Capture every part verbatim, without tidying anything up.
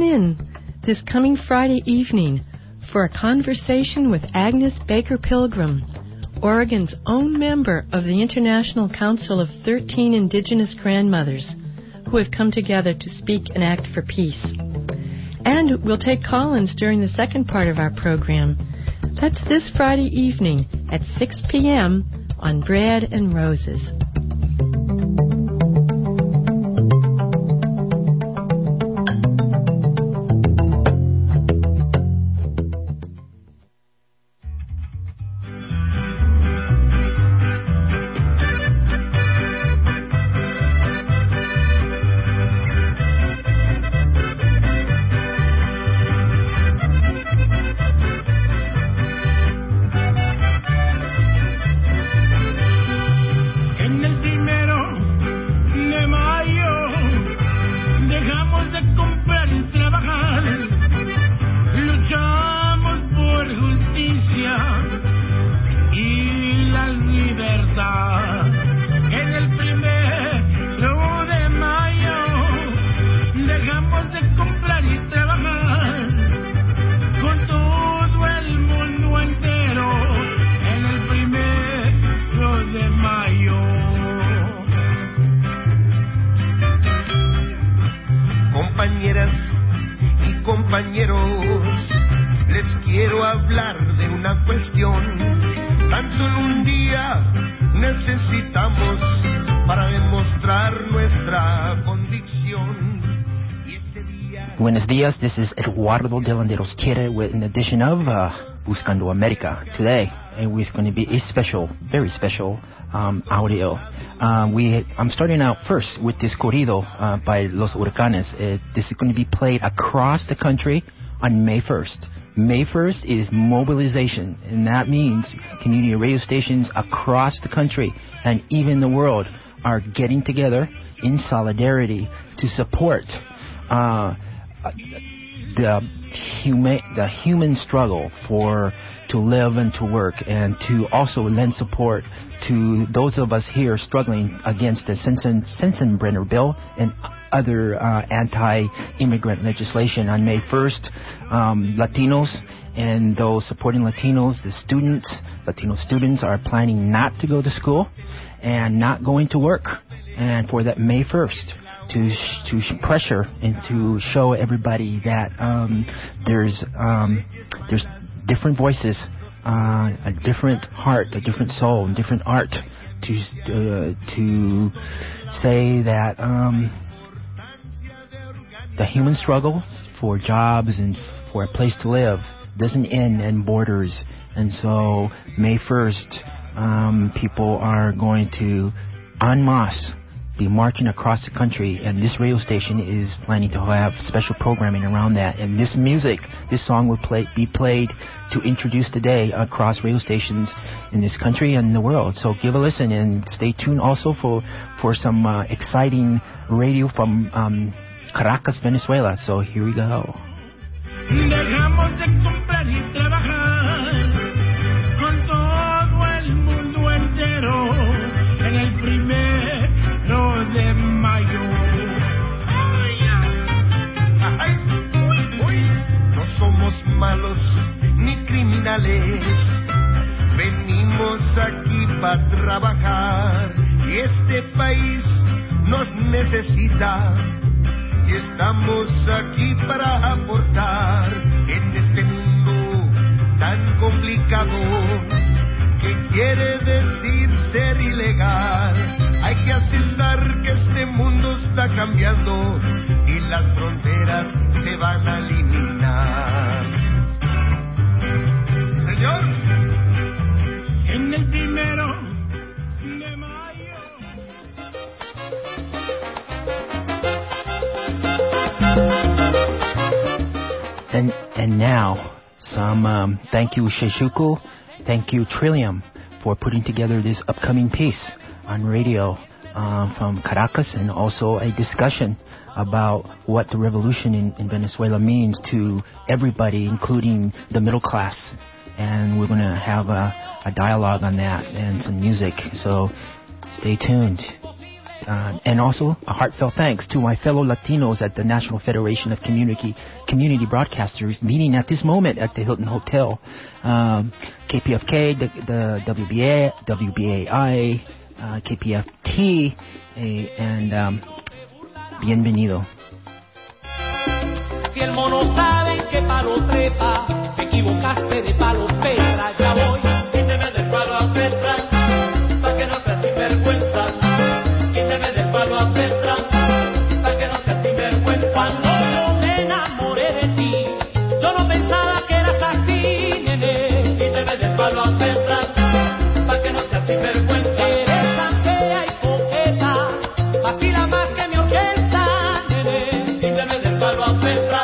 in this coming Friday evening for a conversation with Agnes Baker Pilgrim, Oregon's own member of the International Council of thirteen Indigenous Grandmothers, who have come together to speak and act for peace. And we'll take call-ins during the second part of our program. That's this Friday evening at six p.m. on Bread and Roses. Buenos dias, this is Eduardo de Landeros Quiere with an edition of uh, Buscando America. Today, it was going to be a special, very special um, audio. Um, we, I'm starting out first with this corrido uh, by Los Huracanes. Uh, this is going to be played across the country on May first. May first is mobilization, and that means community radio stations across the country and even the world are getting together in solidarity to support uh, the human the human struggle for to live and to work, and to also lend support to those of us here struggling against the Sensen, Sensenbrenner bill and other uh, anti-immigrant legislation. On May first, um, Latinos and those supporting Latinos, the students, Latino students are planning not to go to school and not going to work. And for that May first, to sh- to sh- pressure and to show everybody that um, there's um, there's different voices, uh, a different heart, a different soul, and different art to uh, to say that um, the human struggle for jobs and for a place to live doesn't end in borders. And so May first, um, people are going to en masse be marching across the country, and this radio station is planning to have special programming around that. And this music, this song will play, be played to introduce the day across radio stations in this country and the world. So give a listen and stay tuned also for, for some uh, exciting radio from um, Caracas, Venezuela. So here we go. Dejamos de comprar y trabajar con todo el mundo entero en el primero de mayo. Ay, uy, uy. No somos malos ni criminales, venimos aquí para trabajar y este país nos necesita. Y estamos aquí para aportar en este mundo tan complicado que quiere decir ser ilegal. Hay que aceptar que este mundo está cambiando y las fronteras se van a eliminar. Señor, en el primero de mayo. And and now, some um, thank you, Shishuku, thank you, Trillium, for putting together this upcoming piece on radio uh, from Caracas, and also a discussion about what the revolution in, in Venezuela means to everybody, including the middle class. And we're going to have a, a dialogue on that and some music, so stay tuned. Uh, and also a heartfelt thanks to my fellow Latinos at the National Federation of Community Community Broadcasters meeting at this moment at the Hilton Hotel. Um, K P F K, the, the W B A, W B A I, uh, K P F T, eh, and um, bienvenido. Si el mono sabe que palo trepa, te equivocaste de palo Petra, ya voy. Quíteme del palo a Petra, pa' que no seas sinvergüenza. Quíteme del palo a Petra, pa' que no seas sinvergüenza. Cuando yo me enamoré de ti, yo no pensaba que eras así, nene. Quíteme del palo a Petra, pa' que no seas sinvergüenza. Eres tan fea y coqueta, vacila más que mi orquesta, nene. Quíteme del palo a Petra.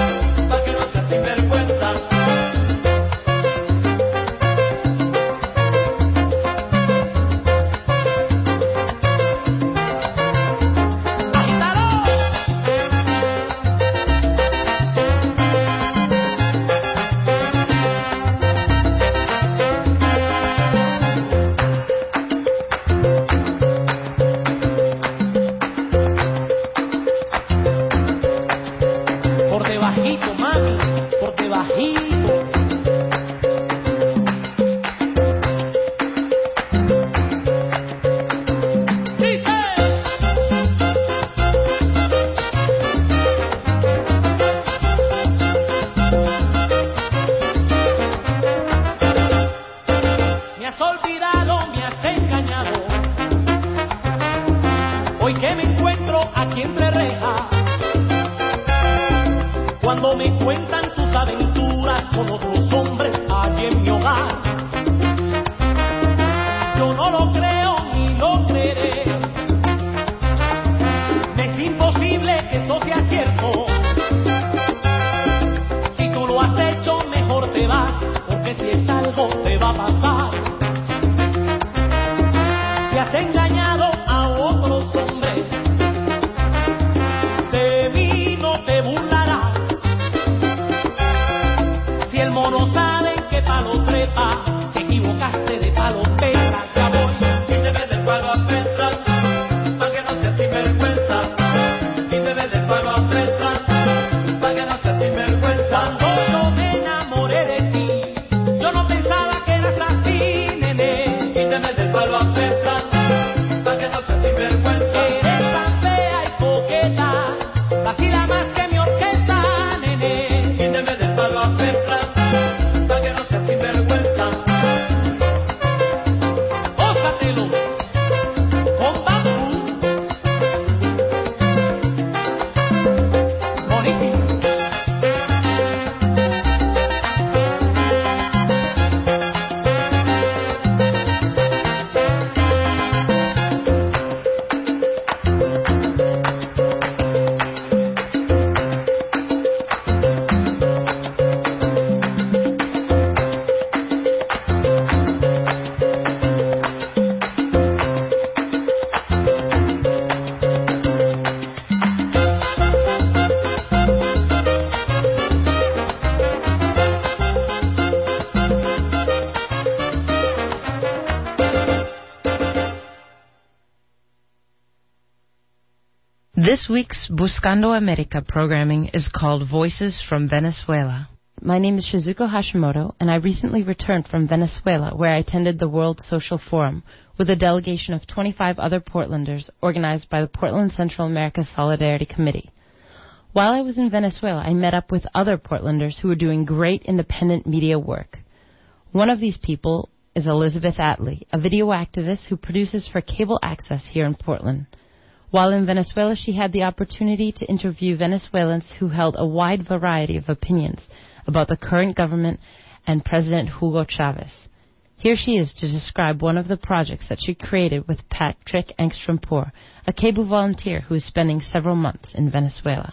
This week's Buscando America programming is called Voices from Venezuela. My name is Shizuko Hashimoto, and I recently returned from Venezuela, where I attended the World Social Forum with a delegation of twenty-five other Portlanders organized by the Portland Central America Solidarity Committee. While I was in Venezuela, I met up with other Portlanders who were doing great independent media work. One of these people is Elizabeth Atlee, a video activist who produces for cable access here in Portland. While in Venezuela, she had the opportunity to interview Venezuelans who held a wide variety of opinions about the current government and President Hugo Chavez. Here she is to describe one of the projects that she created with Patrick Engstrom-Poor, a cable volunteer who is spending several months in Venezuela.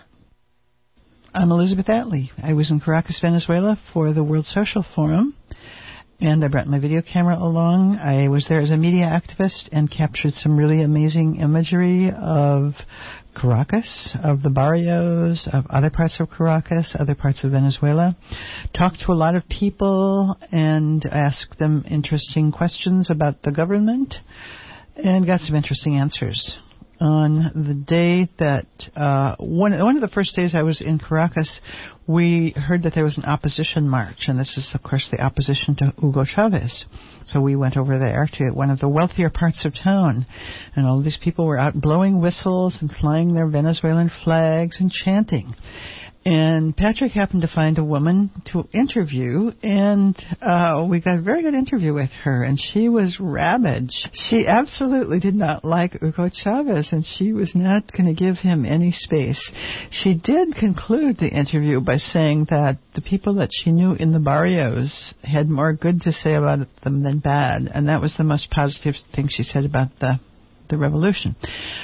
I'm Elizabeth Atlee. I was in Caracas, Venezuela for the World Social Forum, and I brought my video camera along. I was there as a media activist and captured some really amazing imagery of Caracas, of the barrios, of other parts of Caracas, other parts of Venezuela. Talked to a lot of people and asked them interesting questions about the government and got some interesting answers. on the day that uh, one one of the first days I was in Caracas, we heard that there was an opposition march, and this is, of course, the opposition to Hugo Chavez. So we went over there to one of the wealthier parts of town, and all these people were out blowing whistles and flying their Venezuelan flags and chanting. And Patrick happened to find a woman to interview, and uh, we got a very good interview with her, and she was rabid. She absolutely did not like Hugo Chavez, and she was not going to give him any space. She did conclude the interview by saying that the people that she knew in the barrios had more good to say about them than bad, and that was the most positive thing she said about the, the revolution.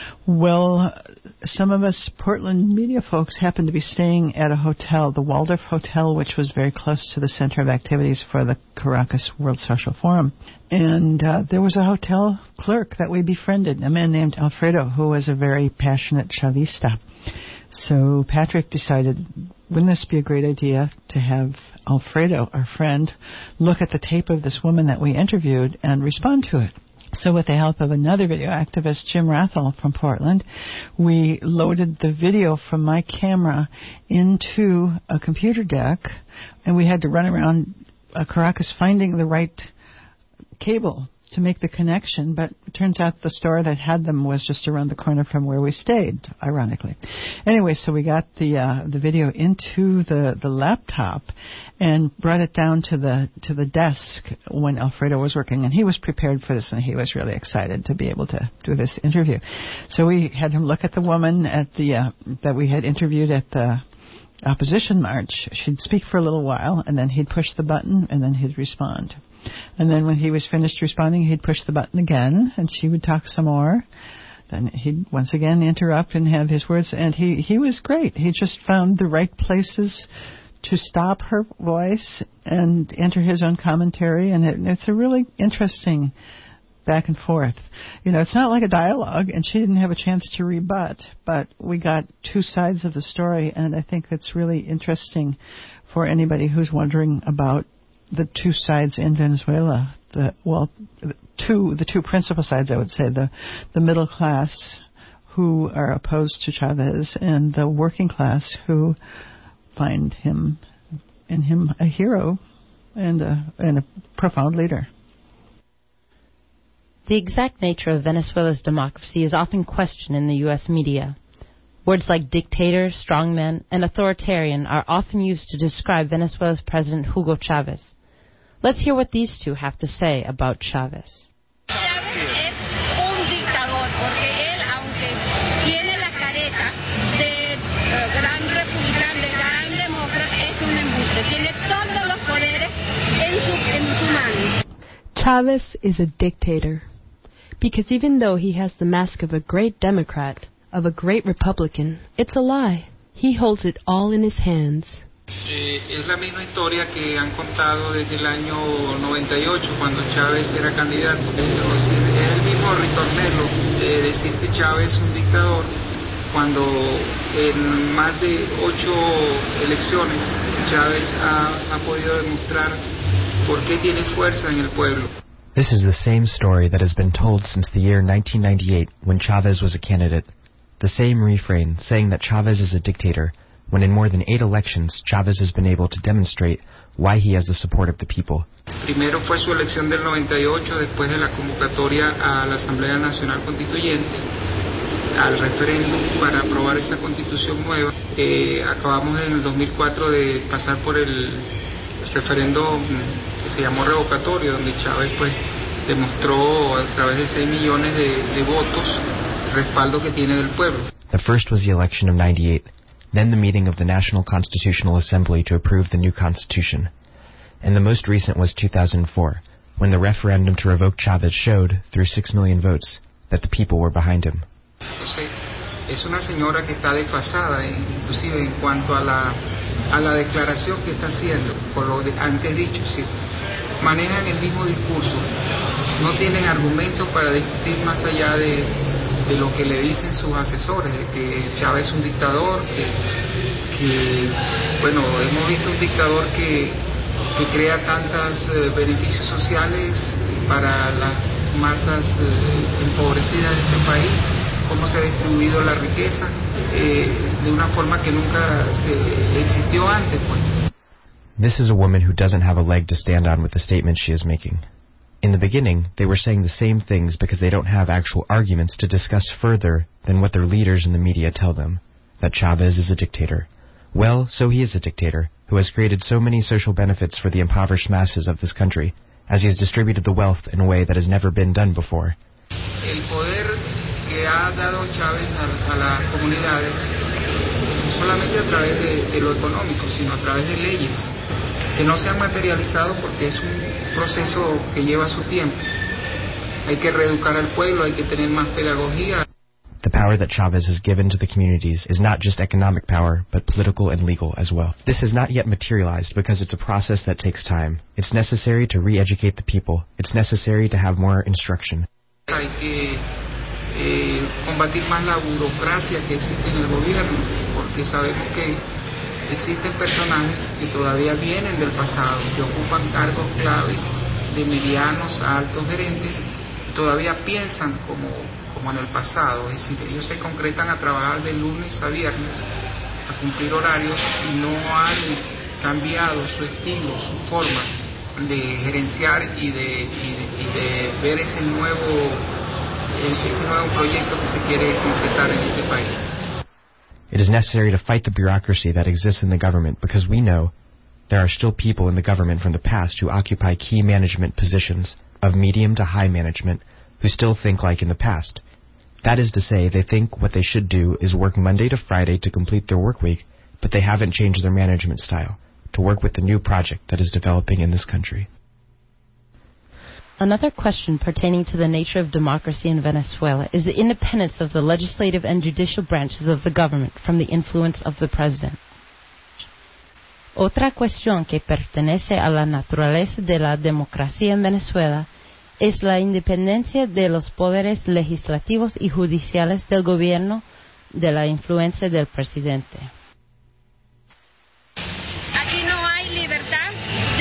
Well, some of us Portland media folks happened to be staying at a hotel, the Waldorf Hotel, which was very close to the center of activities for the Caracas World Social Forum. And uh, there was a hotel clerk that we befriended, a man named Alfredo, who was a very passionate Chavista. So Patrick decided, wouldn't this be a great idea to have Alfredo, our friend, look at the tape of this woman that we interviewed and respond to it? So with the help of another video activist, Jim Rathel from Portland, we loaded the video from my camera into a computer deck, and we had to run around uh, Caracas finding the right cable to make the connection, but it turns out the store that had them was just around the corner from where we stayed, ironically. Anyway, so we got the uh, the video into the, the laptop and brought it down to the to the desk when Alfredo was working, and he was prepared for this, and he was really excited to be able to do this interview. So we had him look at the woman at the uh, that we had interviewed at the opposition march. She'd speak for a little while, and then he'd push the button, and then he'd respond. And then when he was finished responding, he'd push the button again, and she would talk some more. Then he'd once again interrupt and have his words, and he, he was great. He just found the right places to stop her voice and enter his own commentary, and it, it's a really interesting back and forth. You know, it's not like a dialogue, and she didn't have a chance to rebut, but we got two sides of the story, and I think that's really interesting for anybody who's wondering about the two sides in Venezuela. The well, the two the two principal sides, I would say, the the middle class who are opposed to Chavez, and the working class who find him in him a hero and a and a profound leader. The exact nature of Venezuela's democracy is often questioned in the U S media. Words like dictator, strongman, and authoritarian are often used to describe Venezuela's President Hugo Chavez. Let's hear what these two have to say about Chavez. Chavez is a dictator, because even though he has the mask of a great Democrat, of a great Republican, it's a lie. He holds it all in his hands. Eh, es la misma historia que han contado desde el año noventa y ocho, cuando Chávez era candidato. Es el mismo ritornelo de decir que Chávez es un dictador, cuando en más de ocho elecciones Chávez ha, ha podido demostrar por qué tiene fuerza en el pueblo. This is the same story that has been told since the year nineteen ninety-eight, when Chavez was a candidate. The same refrain, saying that Chavez is a dictator, when in more than eight elections, Chavez has been able to demonstrate why he has the support of the people. Primero fue su elección del noventa y ocho, después de la convocatoria a la Asamblea Nacional Constituyente, al referéndum para aprobar esa constitución nueva. Eh, acabamos en el dos mil cuatro de pasar por el referéndum que se llamó revocatorio, donde Chávez pues demostró a través de seis millones de, de votos el respaldo que tiene del pueblo. The first was the election of ninety-eight. Then the meeting of the National Constitutional Assembly to approve the new constitution. And the most recent was two thousand four, when the referendum to revoke Chavez showed, through six million votes, that the people were behind him. Entonces, es una señora que está desfasada, inclusive en cuanto a la, a la declaración que está haciendo, por lo de, antes dicho, sí. Manejan el mismo discurso, no tienen argumentos para discutir más allá de, de lo que le dicen sus asesores, de que Chávez es un dictador, que, que bueno, hemos visto un dictador que, que crea tantos eh, beneficios sociales para las masas eh, empobrecidas de este país, cómo se ha distribuido la riqueza eh, de una forma que nunca se existió antes, pues. This is a woman who doesn't have a leg to stand on with the statements she is making. In the beginning, they were saying the same things because they don't have actual arguments to discuss further than what their leaders in the media tell them, that Chavez is a dictator. Well, so he is a dictator, who has created so many social benefits for the impoverished masses of this country, as he has distributed the wealth in a way that has never been done before. El poder que ha dado Chávez a, a las comunidades, no solamente a través de, de lo económico, sino a través de leyes, que no se han materializado porque es un proceso que lleva su tiempo. Hay que reeducar al pueblo, hay que tener más pedagogía. The power that Chavez has given to the communities is not just economic power, but political and legal as well. This has not yet materialized because it's a process that takes time. It's necessary to re-educate the people. It's necessary to have more instruction. Hay que eh, combatir más la burocracia que existe en el gobierno, porque sabemos que existen personajes que todavía vienen del pasado, que ocupan cargos claves de medianos a altos gerentes, y todavía piensan como, como en el pasado, es decir, ellos se concretan a trabajar de lunes a viernes, a cumplir horarios, y no han cambiado su estilo, su forma de gerenciar y de, y de, y de ver ese nuevo, ese nuevo proyecto que se quiere concretar en este país. It is necessary to fight the bureaucracy that exists in the government because we know there are still people in the government from the past who occupy key management positions of medium to high management who still think like in the past. That is to say, they think what they should do is work Monday to Friday to complete their work week, but they haven't changed their management style to work with the new project that is developing in this country. Another question pertaining to the nature of democracy in Venezuela is the independence of the legislative and judicial branches of the government from the influence of the president. Otra cuestión que pertenece a la naturaleza de la democracia en Venezuela es la independencia de los poderes legislativos y judiciales del gobierno de la influencia del presidente. Aquí no hay libertad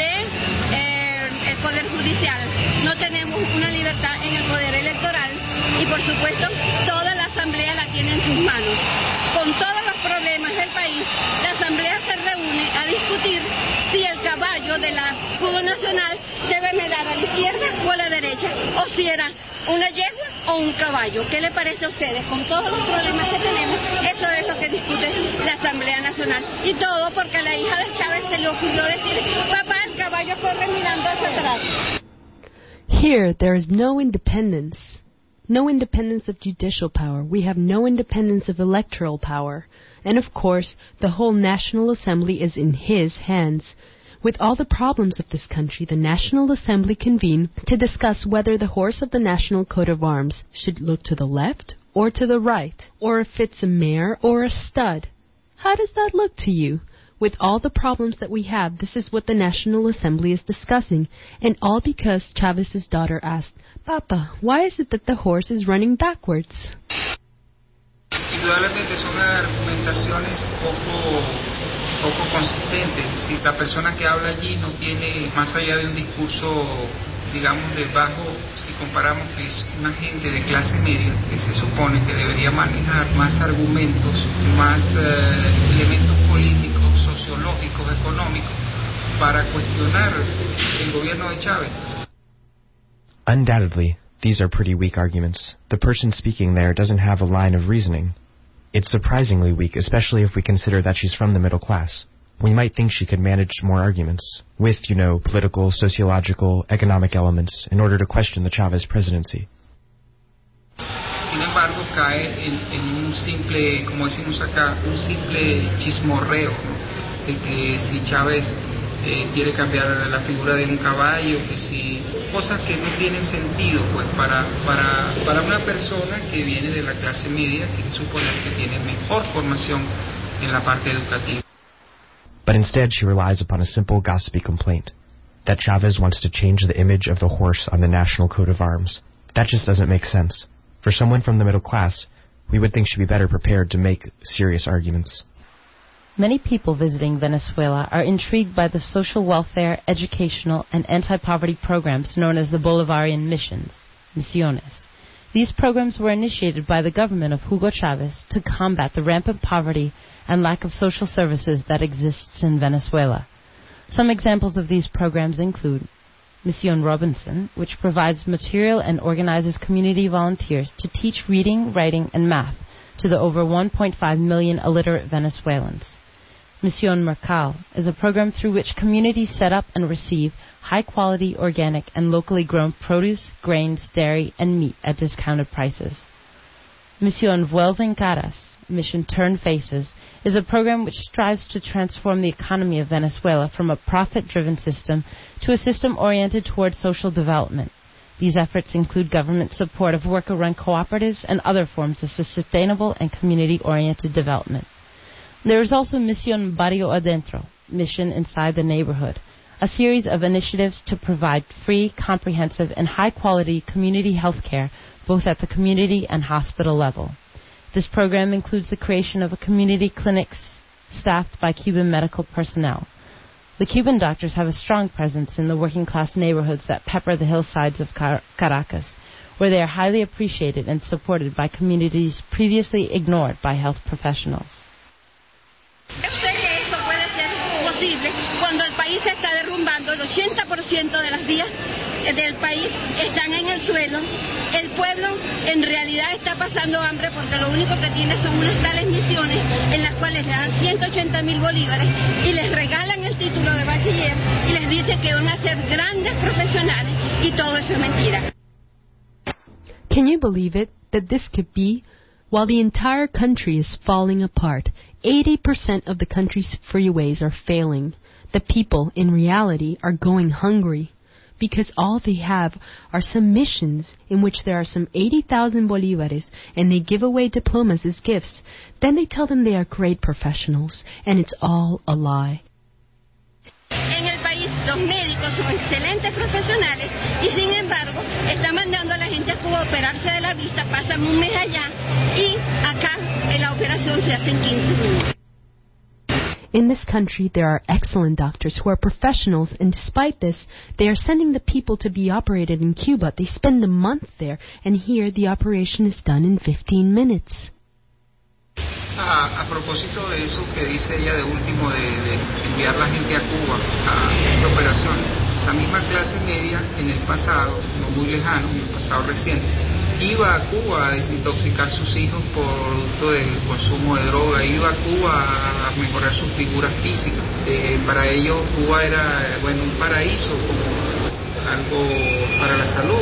del poder judicial. No tenemos una libertad en el poder electoral y, por supuesto, toda la Asamblea la tiene en sus manos. Con todos los problemas del país, la Asamblea se reúne a discutir si el caballo del escudo nacional debe medar a la izquierda o a la derecha, o si era una yegua o un caballo. ¿Qué le parece a ustedes? Con todos los problemas que tenemos, eso es lo que discute la Asamblea Nacional. Y todo porque a la hija de Chávez se le ocurrió decir, papá, el caballo corre mirando hacia atrás. Here, there is no independence. No independence of judicial power. We have no independence of electoral power. And of course, the whole National Assembly is in his hands. With all the problems of this country, the National Assembly convened to discuss whether the horse of the national coat of arms should look to the left or to the right, or if it's a mare or a stud. How does that look to you? With all the problems that we have, this is what the National Assembly is discussing, and all because Chavez's daughter asked, Papa, why is it that the horse is running backwards? Indudablemente son argumentaciones poco, poco consistentes. Si la persona que habla allí no tiene, más allá de un discurso, digamos, de bajo, si comparamos que es una gente de clase media, que se supone que debería manejar más argumentos, más eh, elementos políticos, sociológicos, económicos, para cuestionar el gobierno de Chávez. Undoubtedly, these are pretty weak arguments. The person speaking there doesn't have a line of reasoning. It's surprisingly weak, especially if we consider that she's from the middle class. We might think she could manage more arguments, with, you know, political, sociological, economic elements, in order to question the Chavez presidency. Sin embargo, cae en, en un simple, como decimos acá, un simple chismorreo, ¿no? De que si Chávez eh, quiere cambiar la figura de un caballo, que si cosas que no tienen sentido, pues para para para una persona que viene de la clase media, que suponer que tiene mejor formación en la parte educativa. But instead, she relies upon a simple gossipy complaint that Chavez wants to change the image of the horse on the national coat of arms. That just doesn't make sense. For someone from the middle class, we would think she'd be better prepared to make serious arguments. Many people visiting Venezuela are intrigued by the social welfare, educational, and anti-poverty programs known as the Bolivarian missions, misiones. These programs were initiated by the government of Hugo Chavez to combat the rampant poverty and lack of social services that exists in Venezuela. Some examples of these programs include Mission Robinson, which provides material and organizes community volunteers to teach reading, writing, and math to the over one point five million illiterate Venezuelans. Mission Mercal is a program through which communities set up and receive high-quality, organic, and locally grown produce, grains, dairy, and meat at discounted prices. Mission Vuelven Caras, Mission Turn Faces, is a program which strives to transform the economy of Venezuela from a profit-driven system to a system oriented toward social development. These efforts include government support of worker-run cooperatives and other forms of sustainable and community-oriented development. There is also Mission Barrio Adentro, Mission Inside the Neighborhood, a series of initiatives to provide free, comprehensive, and high-quality community health care both at the community and hospital level. This program includes the creation of a community clinic staffed by Cuban medical personnel. The Cuban doctors have a strong presence in the working-class neighborhoods that pepper the hillsides of Car- Caracas, where they are highly appreciated and supported by communities previously ignored by health professionals. Esto puede ser posible cuando el país se está derrumbando, el ochenta por ciento de las vías del país están en el suelo. El pueblo en realidad está pasando hambre porque lo único que tiene son unas tales misiones en las cuales le dan ciento ochenta mil bolívares y les regalan el título de bachiller y les dicen que van a ser grandes profesionales y todo eso es mentira. Can you believe it, that this could be? While the entire country is falling apart, eighty percent of the country's freeways are failing. The people, in reality, are going hungry, because all they have are some missions in which there are some eighty thousand bolívares, and they give away diplomas as gifts. Then they tell them they are great professionals, and it's all a lie. En el país los médicos son excelentes profesionales y sin embargo están mandando a la gente a Cuba a operarse de la vista, pasan un mes allá y acá la operación se hace en quince minutos. In this country, there are excellent doctors who are professionals, and despite this, they are sending the people to be operated in Cuba. They spend a month there, and here the operation is done in fifteen minutes. A, a propósito de eso que dice ella de último, de, de enviar la gente a Cuba a hacerse operaciones, esa misma clase media en el pasado, no muy lejano, en el pasado reciente, iba a Cuba a desintoxicar sus hijos por producto del consumo de droga, iba a Cuba a mejorar sus figuras físicas. Eh, para ellos Cuba era, bueno, un paraíso, como algo para la salud.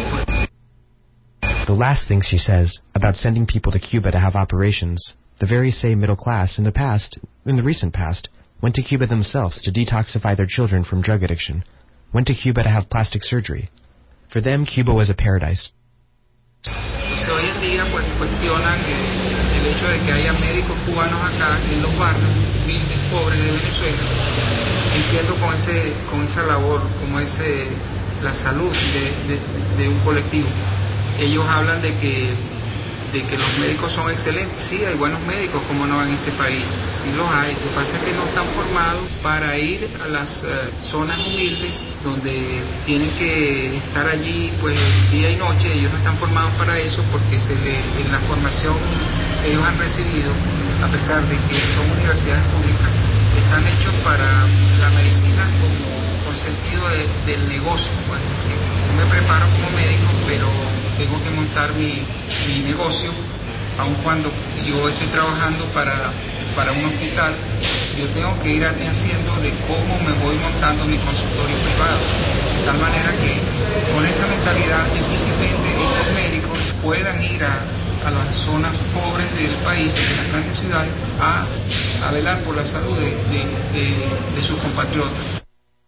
The last thing she says about sending people to Cuba to have operations, the very same middle class in the past, in the recent past, went to Cuba themselves to detoxify their children from drug addiction, went to Cuba to have plastic surgery. For them, Cuba was a paradise. Entonces hoy en día pues cuestionan eh, el hecho de que haya médicos cubanos acá en los barrios humildes, pobres de Venezuela. Entiendo con ese, con esa labor, como ese la salud de, de, de un colectivo. Ellos hablan de que de que los médicos son excelentes. Sí, hay buenos médicos, como no en este país, sí los hay. Lo que pasa es que no están formados para ir a las uh, zonas humildes donde tienen que estar allí pues día y noche. Ellos no están formados para eso porque se le, en la formación que ellos han recibido, a pesar de que son universidades públicas, están hechos para la medicina como con sentido de, del negocio, pues decir. Yo me preparo como médico, pero tengo que montar mi, mi negocio, aun cuando yo estoy trabajando para, para un hospital, yo tengo que ir haciendo de cómo me voy montando mi consultorio privado, de tal manera que con esa mentalidad difícilmente estos médicos puedan ir a, a las zonas pobres del país, en las grandes ciudades, a, a velar por la salud de, de, de, de sus compatriotas.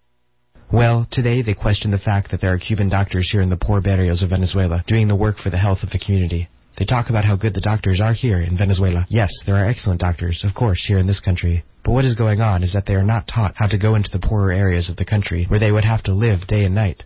Well, today they question the fact that there are Cuban doctors here in the poor barrios of Venezuela doing the work for the health of the community. They talk about how good the doctors are here in Venezuela. Yes, there are excellent doctors, of course, here in this country. But what is going on is that they are not taught how to go into the poorer areas of the country where they would have to live day and night.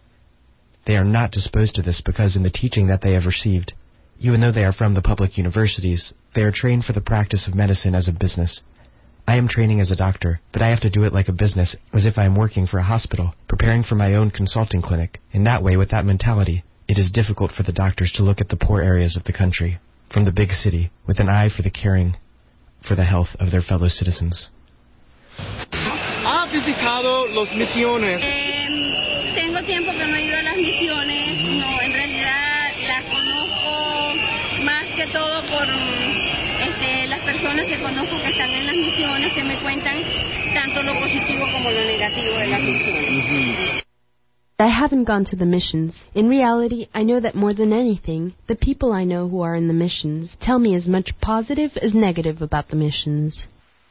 They are not disposed to this because in the teaching that they have received, even though they are from the public universities, they are trained for the practice of medicine as a business. I am training as a doctor, but I have to do it like a business, as if I am working for a hospital, preparing for my own consulting clinic. In that way, with that mentality, it is difficult for the doctors to look at the poor areas of the country from the big city with an eye for the caring for the health of their fellow citizens. ¿Ha visitado las misiones? Eh, tengo tiempo que no he ido a las misiones, no, en realidad las conozco más que todo por este, las personas que conozco que están en las misiones, que me cuentan tanto lo positivo como lo negativo de las misiones. I haven't gone to the missions. In reality, I know that more than anything, the people I know who are in the missions tell me as much positive as negative about the missions.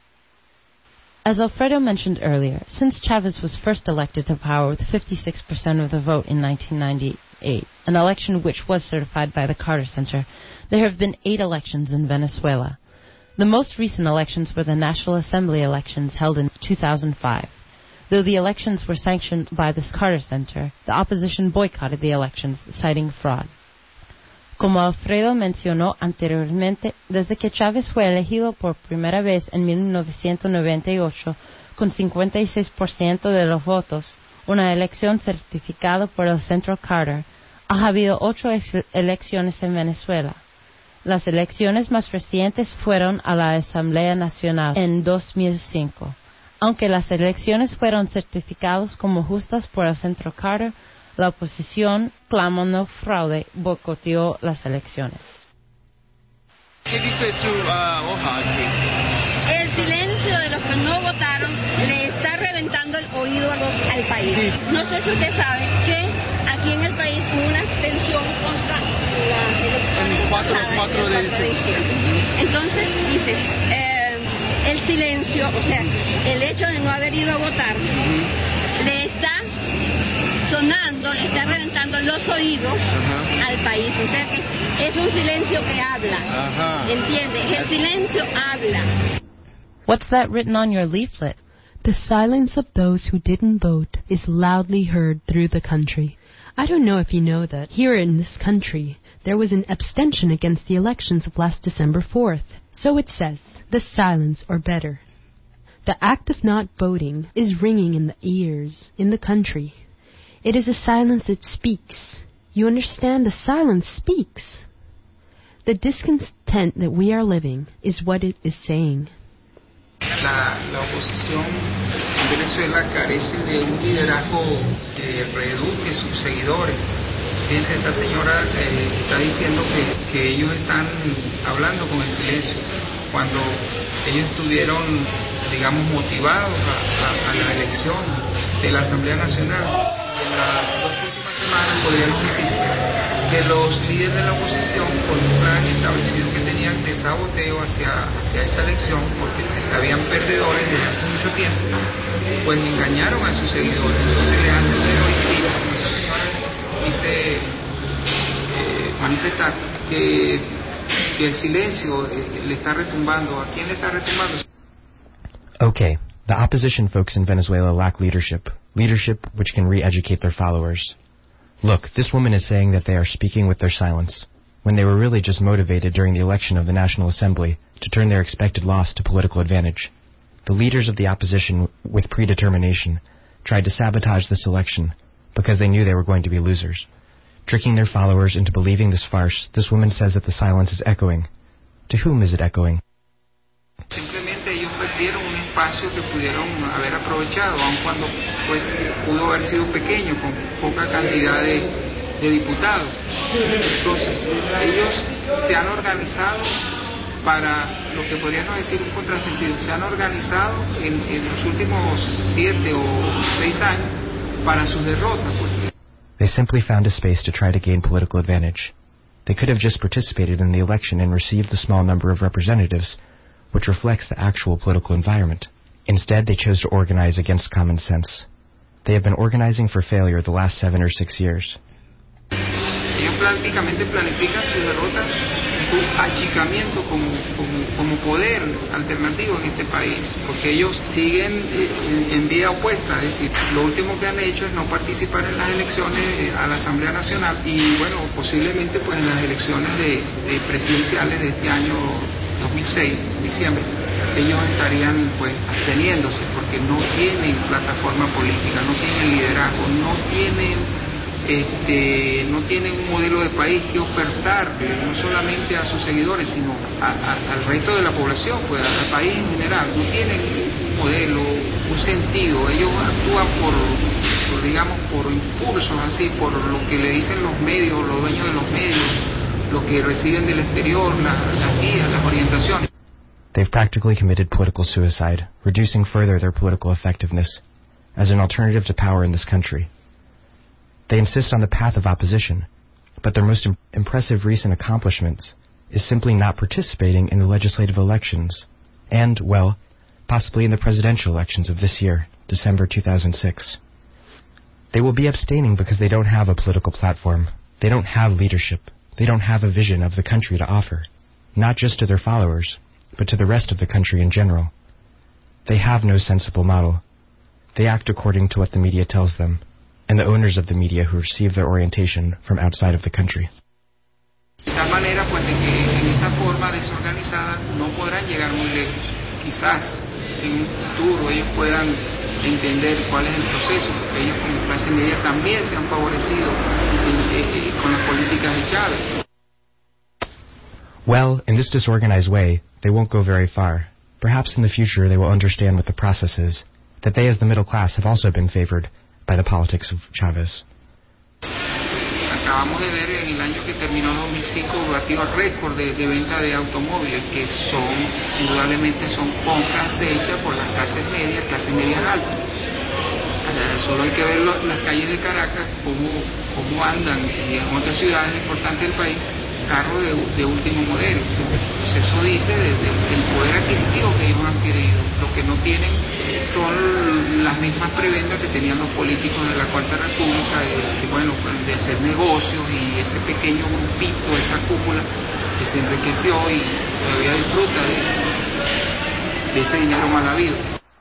As Alfredo mentioned earlier, since Chavez was first elected to power with fifty-six percent of the vote in nineteen ninety-eight, an election which was certified by the Carter Center, there have been eight elections in Venezuela. The most recent elections were the National Assembly elections held in two thousand five. Though the elections were sanctioned by the Carter Center, the opposition boycotted the elections, citing fraud. Como Alfredo mencionó anteriormente, desde que Chávez fue elegido por primera vez en mil novecientos noventa y ocho con cincuenta y seis por ciento de los votos, una elección certificada por el Centro Carter, ha habido ocho elecciones en Venezuela. Las elecciones más recientes fueron a la Asamblea Nacional en dos mil cinco. Aunque las elecciones fueron certificadas como justas por el Centro Carter, la oposición, clamando fraude, boicoteó las elecciones. ¿Qué dice su uh, hoja aquí? El silencio de los que no votaron le está reventando el oído a los, al país. Sí. No sé si usted sabe que aquí en el país hubo una abstención contra las elecciones. El cuatro, cuatro de diciembre. Entonces, dice... Eh, el silencio, o sea, el hecho de no haber ido a votar, uh-huh. le está sonando, le está reventando los oídos uh-huh. al país. O sea que es un silencio que habla. Uh-huh. ¿Entiende? El silencio habla. What's that written on your leaflet? The silence of those who didn't vote is loudly heard through the country. I don't know if you know that here in this country there was an abstention against the elections of last December fourth. So it says, the silence, or better, the act of not voting is ringing in the ears in the country. It is a silence that speaks. You understand? The silence speaks. The discontent that we are living is what it is saying. La, la oposición en Venezuela carece de un liderazgo que reeduque sus seguidores. Fíjense, esta señora eh, está diciendo que, que ellos están hablando con el silencio, cuando ellos estuvieron, digamos, motivados a, a, a la elección de la Asamblea Nacional. En las dos últimas semanas podríamos decir que los líderes de la oposición, con un plan establecido que tenían de saboteo hacia, hacia esa elección, porque se sabían perdedores desde hace mucho tiempo, pues engañaron a sus seguidores. Entonces les hacen ver hoy día, como esta señora dice eh, manifestar, que, que el silencio eh, le está retumbando. ¿A quién le está retumbando? Okay, the opposition folks in Venezuela lack leadership. Leadership which can re-educate their followers. Look, this woman is saying that they are speaking with their silence, when they were really just motivated during the election of the National Assembly to turn their expected loss to political advantage. The leaders of the opposition, with predetermination, tried to sabotage this election because they knew they were going to be losers. Tricking their followers into believing this farce, this woman says that the silence is echoing. To whom is it echoing? Simplemente ellos perdieron un espacio que pudieron haber aprovechado, aun cuando pues pudo haber sido pequeño, con poca cantidad de, de diputados. Entonces, ellos se han organizado para lo que podríamos decir un contrasentido. Se han organizado en, en los últimos siete o seis años para sus derrotas. Porque they simply found a space to try to gain political advantage. They could have just participated in the election and received the small number of representatives which reflects the actual political environment. Instead, they chose to organize against common sense. They have been organizing for failure the last seven or six years. Ellos prácticamente planifican su derrota, su achicamiento como, como, como poder alternativo en este país, porque ellos siguen en, en vía opuesta, es decir, lo último que han hecho es no participar en las elecciones a la Asamblea Nacional y, bueno, posiblemente pues en las elecciones de, de presidenciales de este año dos mil seis, diciembre, ellos estarían pues absteniéndose porque no tienen plataforma política, no tienen liderazgo, no tienen este, no tienen un modelo de país que ofertarle, no solamente a sus seguidores, sino a, a, al resto de la población, pues al país en general. No tienen un modelo, un sentido. Ellos actúan por, por digamos, por impulsos, así, por lo que le dicen los medios, los dueños de los medios, lo que reciben del exterior, las, las guías, las orientaciones. They've practically committed political suicide, reducing further their political effectiveness as an alternative to power in this country. They insist on the path of opposition, but their most im- impressive recent accomplishments is simply not participating in the legislative elections and, well, possibly in the presidential elections of this year, December two thousand six. They will be abstaining because they don't have a political platform. They don't have leadership. They don't have a vision of the country to offer, not just to their followers, but to the rest of the country in general. They have no sensible model. They act according to what the media tells them, and the owners of the media who receive their orientation from outside of the country. De tal manera, pues, de que en esa forma desorganizada no podrán llegar muy lejos. Quizás en un futuro ellos puedan entender cuál es el proceso, porque ellos como clase media también se han favorecido eh, eh, con las políticas de Chávez. Well, in this disorganized way, they won't go very far. Perhaps in the future they will understand what the process is, that they as the middle class have also been favored by the politics of Chávez. Acabamos de ver en el año que terminó dos mil cinco batió récord de, de venta de automóviles, que son, indudablemente son compras hechas por las clases medias, clases medias altas. Eh, solo hay que ver lo, las calles de Caracas, cómo, cómo andan, y en otras ciudades importantes del país, carros de, de último modelo. Pues eso dice desde el poder adquisitivo que ellos han adquirido. Lo que no tienen son las mismas prebendas que tenían los políticos de la Cuarta República, de, de, bueno, de hacer negocios, y ese pequeño grupito, esa cúpula que se enriqueció y todavía disfruta de, de ese dinero mal habido.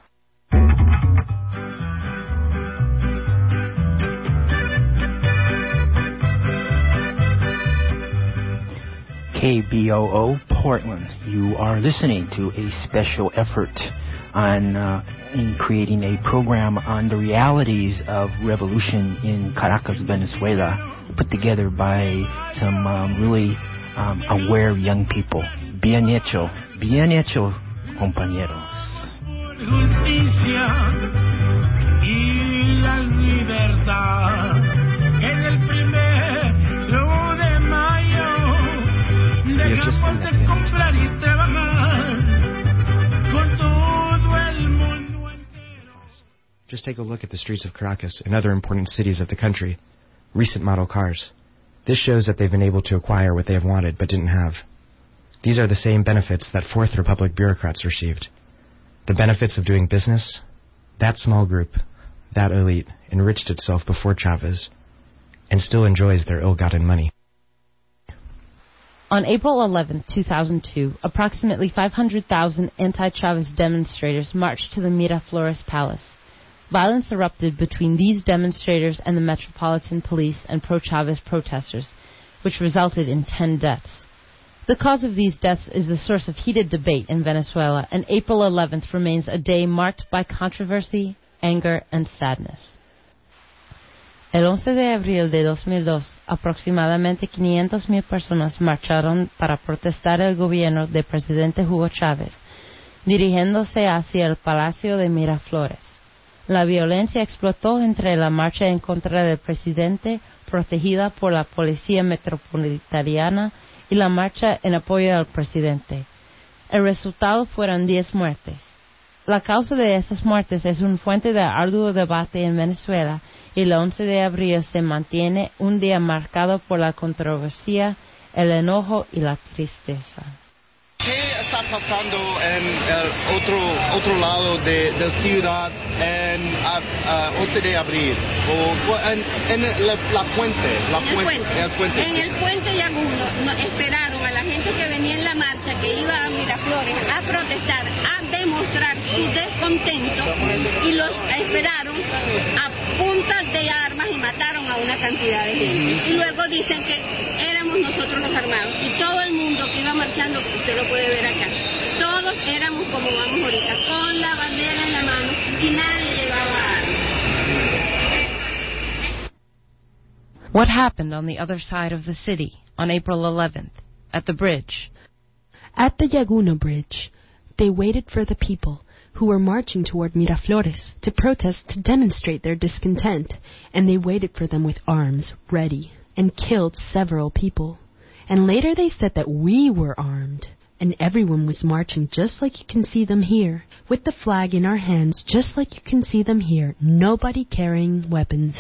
K B O O Portland. You are listening to a special effort on uh, in creating a program on the realities of revolution in Caracas, Venezuela, put together by some um, really um, aware young people. Bien hecho, bien hecho, compañeros. Justicia y la libertad en el primero de mayo. Dejamos de comprar y trabajar con todo el mundo entero. Just take a look at the streets of Caracas and other important cities of the country. Recent model cars. This shows that they've been able to acquire what they have wanted but didn't have. These are the same benefits that Fourth Republic bureaucrats received. The benefits of doing business. That small group, that elite, enriched itself before Chavez and still enjoys their ill-gotten money. On April eleventh, two thousand two, approximately five hundred thousand anti-Chavez demonstrators marched to the Miraflores Palace. Violence erupted between these demonstrators and the Metropolitan Police and pro-Chavez protesters, which resulted in ten deaths. The cause of these deaths is the source of heated debate in Venezuela, and April eleventh remains a day marked by controversy, anger, and sadness. El once de abril de dos mil dos, aproximadamente quinientas mil personas marcharon para protestar el gobierno del presidente Hugo Chávez, dirigiéndose hacia el Palacio de Miraflores. La violencia explotó entre la marcha en contra del presidente, protegida por la Policía Metropolitana, y la marcha en apoyo al presidente. El resultado fueron diez muertes. La causa de estas muertes es una fuente de arduo debate en Venezuela, y el once de abril se mantiene un día marcado por la controversia, el enojo y la tristeza. ¿Qué está pasando en el otro, otro lado de la ciudad en uh, once de abril? O en, en la, la puente, la en, el puente, puente. el puente. En el puente Yaguno no, esperaron a la gente que venía en la marcha, que iba a Miraflores a protestar, a demostrar su descontento, y los esperaron a punta de armas y mataron a una cantidad de gente. Y luego dicen que éramos nosotros los armados, y todo el mundo que iba marchando, usted lo puede ver acá, todos éramos como vamos ahorita, con la bandera en la mano, y nadie llevaba armas. What happened on the other side of the city on April eleventh, at the bridge? At the Yaguno Bridge, they waited for the people who were marching toward Miraflores to protest, to demonstrate their discontent, and they waited for them with arms ready and killed several people. And later they said that we were armed, and everyone was marching just like you can see them here, with the flag in our hands just like you can see them here, nobody carrying weapons.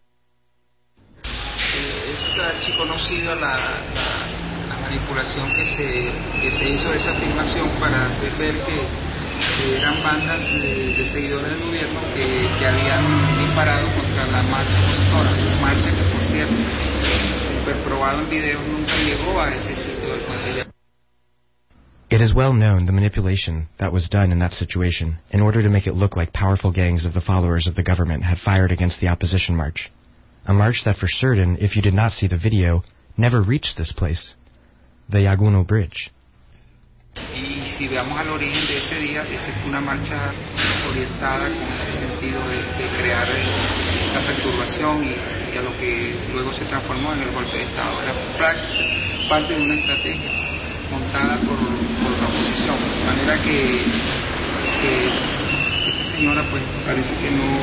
Es archiconocida la, la, la manipulación que se, que se hizo de esa afirmación para hacer ver que, que eran bandas de, de seguidores del gobierno que, que habían disparado contra la marcha opositora, marcha que por cierto, super probado en video, nunca llegó a ese sitio del puente. It is well known the manipulation that was done in that situation in order to make it look like powerful gangs of the followers of the government had fired against the opposition march. A march that for certain, if you did not see the video, never reached this place, the Yaguno Bridge. Y si veamos al origen de ese día, esa fue una marcha orientada con ese sentido de, de crear esa perturbación y, y a lo que luego se transformó en el golpe de Estado. Era parte de una estrategia montada por, por la oposición, de manera que, que esta señora pues parece que no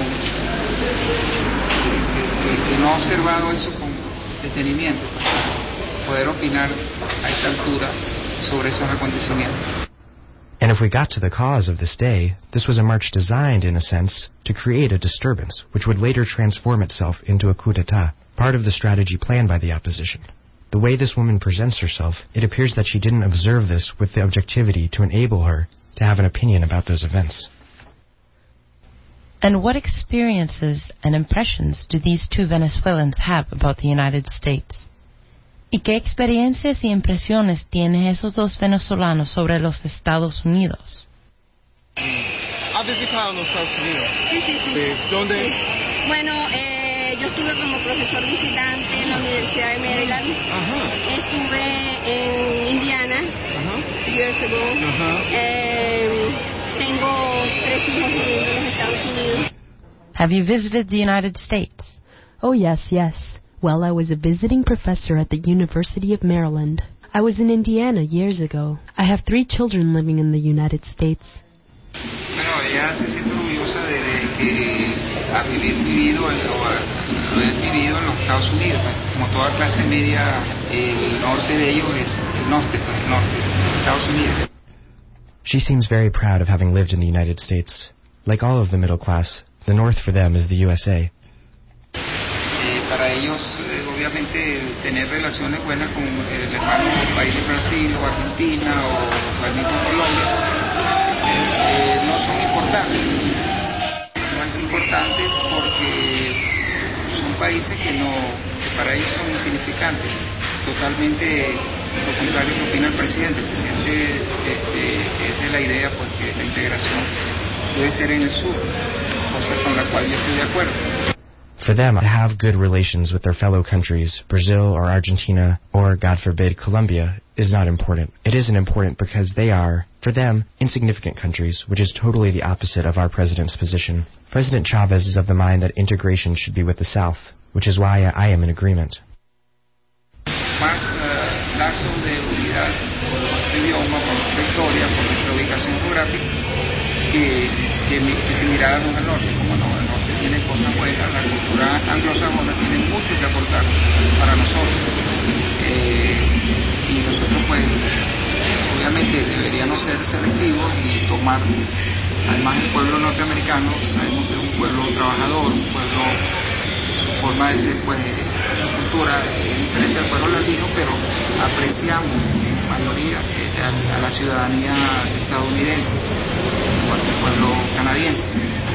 que, que no ha observado eso con detenimiento para poder opinar a esta altura sobre esos acontecimientos. And if we got to the cause of this day, this was a march designed, in a sense, to create a disturbance, which would later transform itself into a coup d'etat, part of the strategy planned by the opposition. The way this woman presents herself, it appears that she didn't observe this with the objectivity to enable her to have an opinion about those events. And what experiences and impressions do these two Venezuelans have about the United States? ¿Y qué experiencias y impresiones tienen esos dos venezolanos sobre los Estados Unidos? ¿Has visitado los Estados Unidos? Sí, sí, sí. Sí. ¿Dónde? Sí. Bueno, eh, yo estuve como profesor visitante en la Universidad de Maryland. Ajá. Estuve en Indiana, Ajá. years ago. Ajá. Eh, tengo tres hijos viviendo en los Estados Unidos. Have you visited the United States? Oh, yes, yes. Well, I was a visiting professor at the University of Maryland. I was in Indiana years ago. I have three children living in the United States. Bueno, ella se siente orgullosa de, de que haber vivido, en, o haber vivido en los Estados Unidos. Como toda clase media, el norte de ellos es el norte, pues, el norte de Estados Unidos. She seems very proud of having lived in the United States. Like all of the middle class, the North for them is the U S A. Para ellos, eh, obviamente, tener relaciones buenas con el hermano país de Brasil o Argentina o el mismo Colombia eh, eh, no son importantes. No es importante porque son países que, no, que para ellos son insignificantes. Totalmente lo contrario que opina el presidente. El presidente eh, es de la idea pues, que la integración debe ser en el sur, cosa con la cual yo estoy de acuerdo. For them, to have good relations with their fellow countries, Brazil or Argentina, or, God forbid, Colombia, is not important. It isn't important because they are, for them, insignificant countries, which is totally the opposite of our president's position. President Chavez is of the mind that integration should be with the South, which is why I am in agreement. Más uh, lazos de unidad por nuestro idioma, por nuestra historia, por nuestra ubicación geográfica, que, que, que si miráramos al norte, como no, el norte tiene cosas buenas, la cultura anglosajona tiene mucho que aportar para nosotros. Eh, y nosotros, pues, obviamente deberíamos ser selectivos y tomar, además el pueblo norteamericano, sabemos que es un pueblo trabajador, un pueblo, su forma de ser, pues, su cultura es diferente al pueblo latino, pero apreciamos en mayoría eh, a, a la ciudadanía estadounidense, igual que el pueblo canadiense.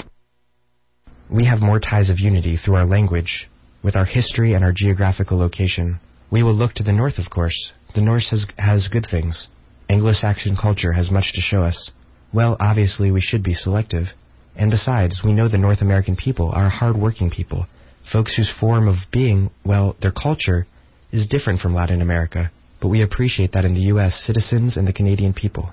We have more ties of unity through our language, with our history and our geographical location. We will look to the North, of course. The North has, has good things. Anglo-Saxon culture has much to show us. Well, obviously we should be selective. And besides, we know the North American people are hard-working people, folks whose form of being, well, their culture, is different from Latin America, but we appreciate that in the U S citizens and the Canadian people.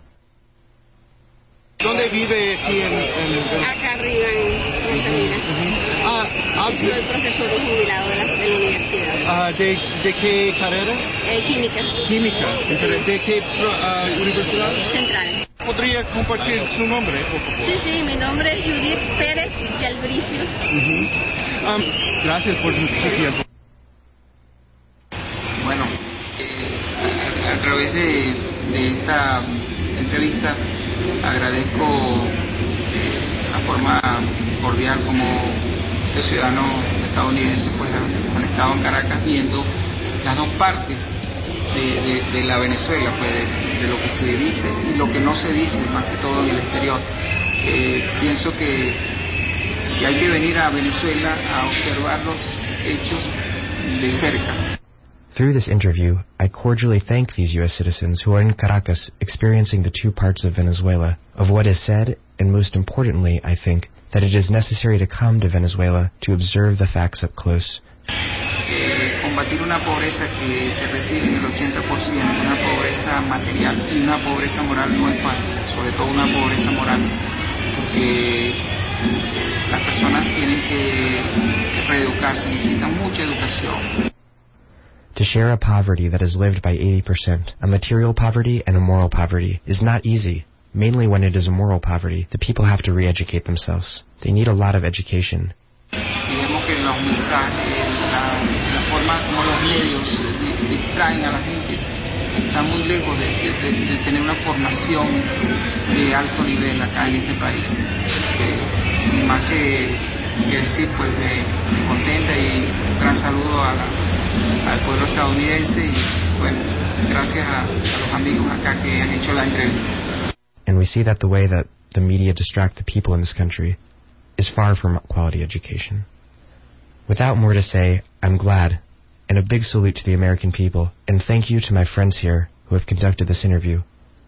¿Dónde vive aquí en, en, en... Acá arriba en Altamira. Uh-huh. Ah, Soy profesor jubilado de la, de la universidad. Uh, de, ¿De qué carrera? Eh, química. Química. ¿De qué uh, universidad? Central. ¿Podría compartir su nombre, por favor? Sí, sí, mi nombre es Judith Pérez Galbricio. Uh-huh. um, gracias por su tiempo. Bueno, eh, a, a través de, de esta entrevista agradezco eh, la forma cordial como este ciudadano estadounidense pues han estado en Caracas viendo las dos partes de, de, de la Venezuela, pues de, de lo que se dice y lo que no se dice, más que todo en el exterior. Eh, pienso que, que hay que venir a Venezuela a observar los hechos de cerca. Through this interview, I cordially thank these U S citizens who are in Caracas experiencing the two parts of Venezuela, of what is said, and most importantly, I think, that it is necessary to come to Venezuela to observe the facts up close. Eh, combatir una pobreza que se recibe en el ochenta por ciento, una pobreza material y una pobreza moral no es fácil, sobre todo una pobreza moral, porque las personas tienen que, que reeducarse, necesitan mucha educación. To share a poverty that is lived by eighty percent, a material poverty and a moral poverty, is not easy. Mainly when it is a moral poverty, the people have to re-educate themselves. They need a lot of education. Y vemos que los mensajes, la, la forma como los medios distraen a la gente, está muy lejos de, de, de, de tener una formación de alto nivel acá en este país. Eh, sin más que, que decir, pues me, me contenta y un gran saludo a la al pueblo estadounidense y bueno, gracias a, a los amigos acá que han hecho la entrevista. And we see that the way that the media distract the people in this country is far from quality education. Without more to say, I'm glad, and a big salute to the American people, and thank you to my friends here who have conducted this interview.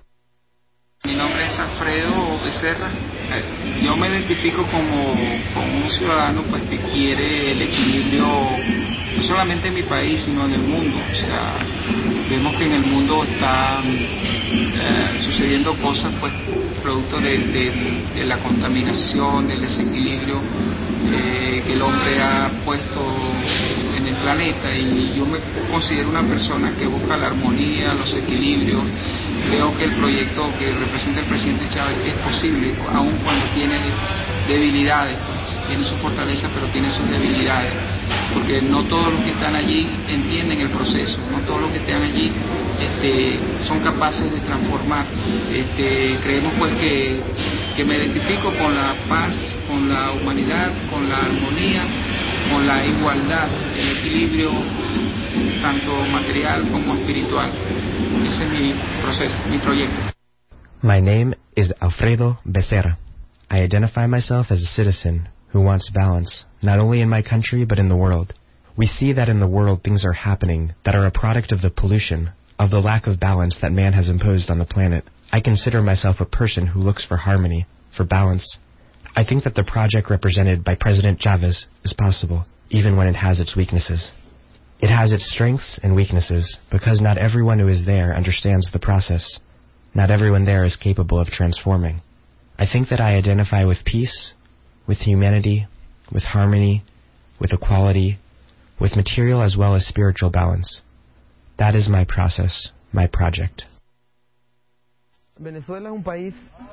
Mi nombre es Alfredo Becerra. Yo me identifico como, como un ciudadano pues que quiere el equilibrio no solamente en mi país sino en el mundo. O sea, vemos que en el mundo están eh, sucediendo cosas pues producto de, de, de la contaminación, del desequilibrio eh, que el hombre ha puesto en el planeta, y yo me considero una persona que busca la armonía, los equilibrios. Creo que el proyecto que representa el presidente Chávez es posible, aun cuando tiene debilidades, pues, tiene su fortaleza, pero tiene sus debilidades, porque no todos los que están allí entienden el proceso, no todos los que están allí este, son capaces de transformar. Este, creemos pues que, que me identifico con la paz, con la humanidad, con la armonía, con la igualdad, el equilibrio tanto material como espiritual. Ese es mi proceso, mi proyecto. My name is Alfredo Becerra. I identify myself as a citizen who wants balance, not only in my country but in the world. We see that in the world things are happening that are a product of the pollution, of the lack of balance that man has imposed on the planet. I consider myself a person who looks for harmony, for balance. I think that the project represented by President Chavez is possible, even when it has its weaknesses. It has its strengths and weaknesses, because not everyone who is there understands the process. Not everyone there is capable of transforming. I think that I identify with peace, with humanity, with harmony, with equality, with material as well as spiritual balance. That is my process, my project. Venezuela es un país,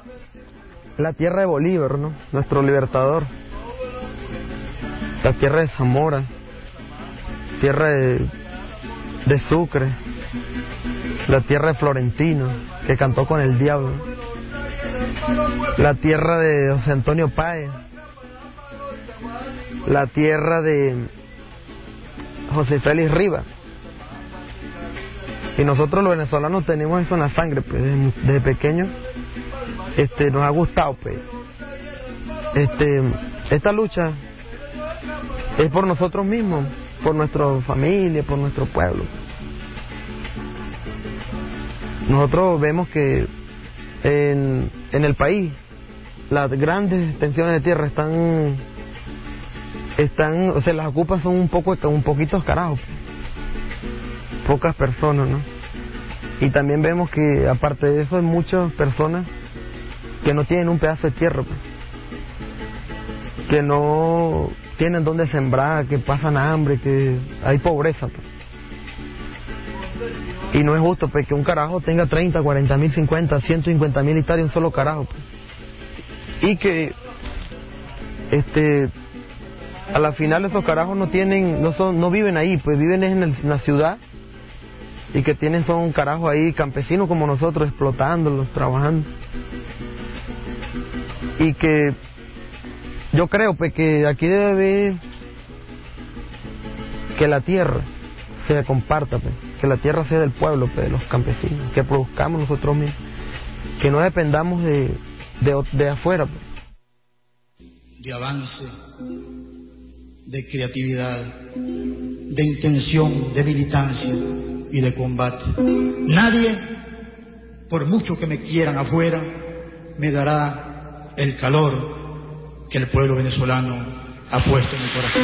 la tierra de Bolívar, ¿no? Nuestro libertador. La tierra de Zamora, tierra de, de Sucre, la tierra de Florentino, que cantó con el diablo, la tierra de José Antonio Páez, la tierra de José Félix Rivas. Y nosotros los venezolanos tenemos eso en la sangre, pues, desde, desde pequeños este, nos ha gustado, pues. Este, esta lucha es por nosotros mismos, por nuestra familia, por nuestro pueblo. Nosotros vemos que en, en el país las grandes extensiones de tierra están, están, o sea, las ocupas son un poco, un poquito carajos, pocas personas, ¿no? Y también vemos que aparte de eso hay muchas personas que no tienen un pedazo de tierra, pues, que no, tienen donde sembrar, que pasan hambre, que hay pobreza. Pues. Y no es justo pues, que un carajo tenga treinta, cuarenta mil, cincuenta, ciento cincuenta mil hectáreas, un solo carajo. Pues. Y que este a la final esos carajos no tienen, no son, no viven ahí, pues viven en, el, en la ciudad, y que tienen son carajos ahí campesinos como nosotros, explotándolos, trabajando. Y que yo creo pues que aquí debe haber que la tierra se comparta, pues, que la tierra sea del pueblo, pues, de los campesinos, que produzcamos nosotros mismos, que no dependamos de, de, de afuera. Pues. De avance, de creatividad, de intención, de militancia y de combate. Nadie, por mucho que me quieran afuera, me dará el calor que el pueblo venezolano ha puesto en mi corazón.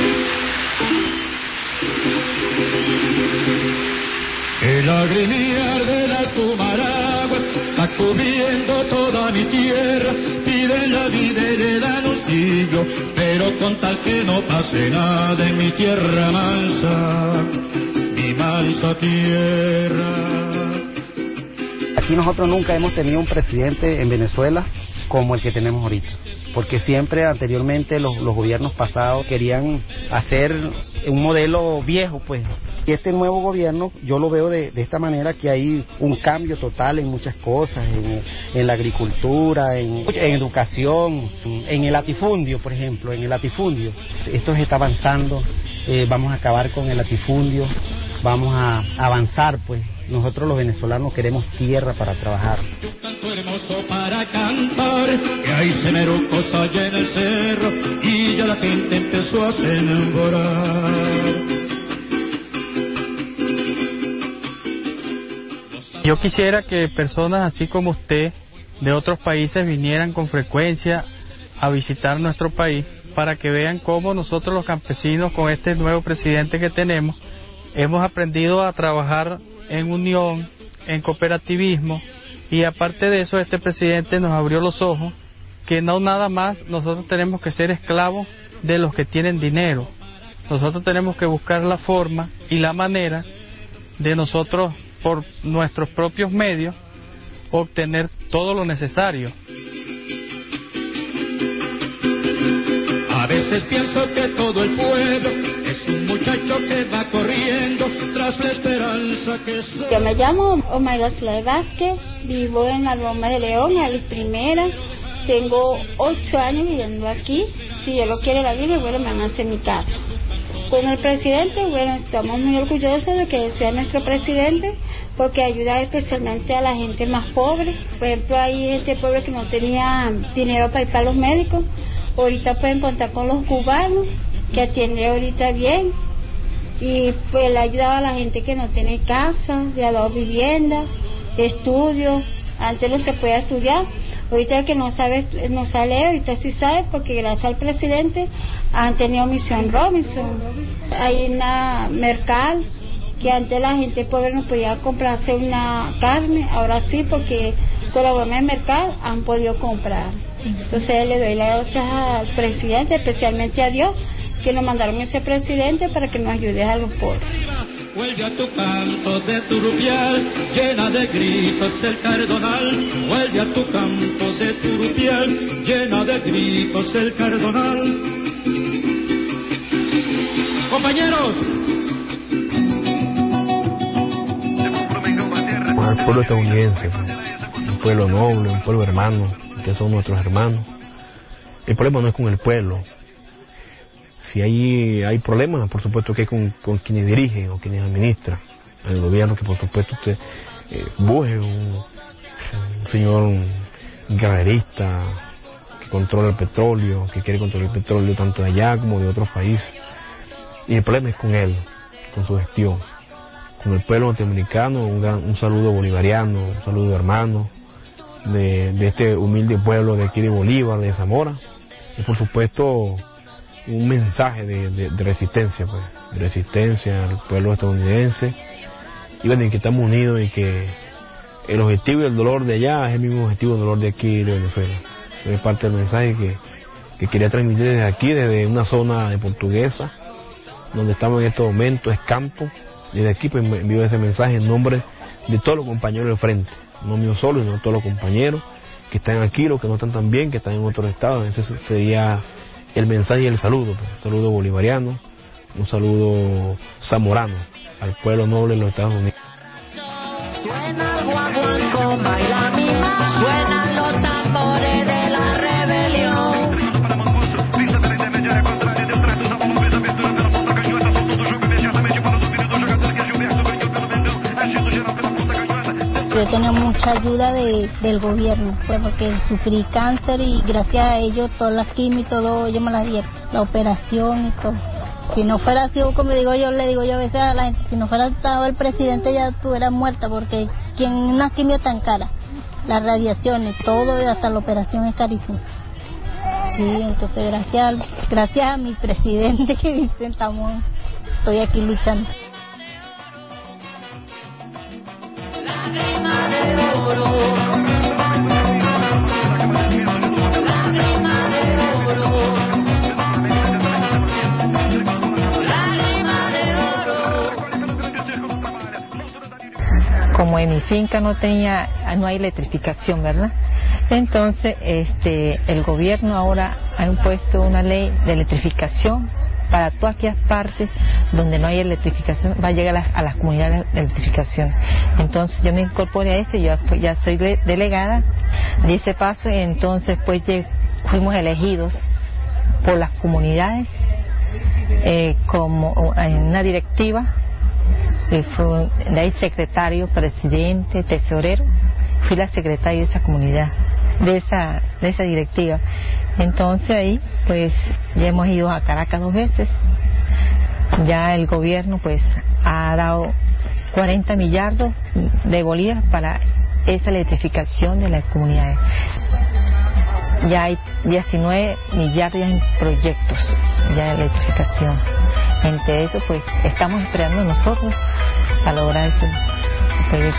El agremiar de las cumaraguas está cubriendo toda mi tierra, piden la vida y le dan un siglo, pero con tal que no pase nada en mi tierra mansa, mi mansa tierra. Aquí nosotros nunca hemos tenido un presidente en Venezuela como el que tenemos ahorita, porque siempre anteriormente los, los gobiernos pasados querían hacer un modelo viejo, pues. Y este nuevo gobierno yo lo veo de, de esta manera, que hay un cambio total en muchas cosas, en, en la agricultura, en, en educación, en el latifundio, por ejemplo, en el latifundio. Esto se está avanzando, eh, vamos a acabar con el latifundio, vamos a avanzar, pues. Nosotros los venezolanos queremos tierra para trabajar. Un canto hermoso para cantar, que hay semerucos allá en el cerro, y ya la gente empezó a sembrar. Yo quisiera que personas así como usted, de otros países, vinieran con frecuencia a visitar nuestro país, para que vean cómo nosotros los campesinos, con este nuevo presidente que tenemos, hemos aprendido a trabajar en unión, en cooperativismo, y aparte de eso este presidente nos abrió los ojos que no nada más nosotros tenemos que ser esclavos de los que tienen dinero. Nosotros tenemos que buscar la forma y la manera de nosotros, por nuestros propios medios, obtener todo lo necesario. A veces pienso que todo el pueblo es un muchacho que va corriendo tras la esperanza que soy. Yo me llamo Omaira Zulay Vázquez, vivo en la Loma de León, en la Primera, tengo ocho años viviendo aquí. Si Dios lo quiere la vida, bueno, me van a hacer mi casa. Con el presidente, bueno, estamos muy orgullosos de que sea nuestro presidente, porque ayuda especialmente a la gente más pobre. Por ejemplo, hay gente pobre que no tenía dinero para ir para los médicos. Ahorita pueden contar con los cubanos, que atiende ahorita bien, y pues le ayudaba a la gente que no tiene casa, le ha dado vivienda, estudios. Antes no se podía estudiar, ahorita que no sabe, no sale, ahorita sí sabe, porque gracias al presidente han tenido Misión Robinson. Hay una mercal que antes la gente pobre no podía comprarse una carne, ahora sí, porque con la broma de mercado han podido comprar. Entonces le doy las gracias al presidente, especialmente a Dios, que nos mandaron ese presidente para que nos ayude a los pobres. Vuelve a tu canto de turupial, llena de gritos el cardonal. Vuelve a tu canto de turupial, llena de gritos el cardonal. Compañeros, al pueblo estadounidense, un pueblo noble, un pueblo hermano, que son nuestros hermanos. El problema no es con el pueblo. Si hay, hay problemas, por supuesto que es con, con quienes dirigen o quienes administran el gobierno, que por supuesto usted eh, busque un, un señor guerrerista que controla el petróleo, que quiere controlar el petróleo tanto de allá como de otros países. Y el problema es con él, con su gestión. Con el pueblo norteamericano, un, gran, un saludo bolivariano, un saludo hermano de, de este humilde pueblo de aquí de Bolívar, de Zamora, y por supuesto un mensaje de, de, de resistencia, pues, de resistencia al pueblo estadounidense, y bueno, y que estamos unidos y que el objetivo y el dolor de allá es el mismo objetivo y el dolor de aquí de Venezuela. Es parte del mensaje que, que quería transmitir desde aquí, desde una zona de Portuguesa, donde estamos en estos momentos, es campo. Desde aquí pues me envío ese mensaje en nombre de todos los compañeros del frente, no mío solo, sino todos los compañeros que están aquí, los que no están tan bien, que están en otros estados. Ese sería el mensaje y el saludo, pues, un saludo bolivariano, un saludo zamorano al pueblo noble de los Estados Unidos. Suena el guaguancó, baila mi mamá, suenan los tambores de la rebelión. Yo tenía mucha ayuda de, del gobierno, pues porque sufrí cáncer y gracias a ellos todas las quimios y todo, ellos me las dieron, la operación y todo. Si no fuera así, como digo yo, le digo yo a veces a la gente, si no fuera estado el presidente ya estuviera muerta, porque quien una quimio tan cara, las radiaciones, todo, hasta la operación es carísima. Sí, entonces gracias, al, gracias a mi presidente que dicen, estamos, estoy aquí luchando. Como en mi finca no tenía, no hay electrificación, ¿verdad? Entonces, este, el gobierno ahora ha impuesto una ley de electrificación para todas aquellas partes donde no hay electrificación, va a llegar a las, a las comunidades de electrificación. Entonces yo me incorporé a eso, yo ya soy delegada de ese paso, y entonces pues fuimos elegidos por las comunidades eh, como en una directiva. Y fue de ahí secretario, presidente, tesorero, fui la secretaria de esa comunidad, de esa, de esa directiva. Entonces ahí pues ya hemos ido a Caracas dos veces, ya el gobierno pues ha dado cuarenta millardos de bolívares para esa electrificación de las comunidades. Ya hay diecinueve millardos en proyectos ya de electrificación. Entre eso pues estamos esperando nosotros a lograr ese proyecto.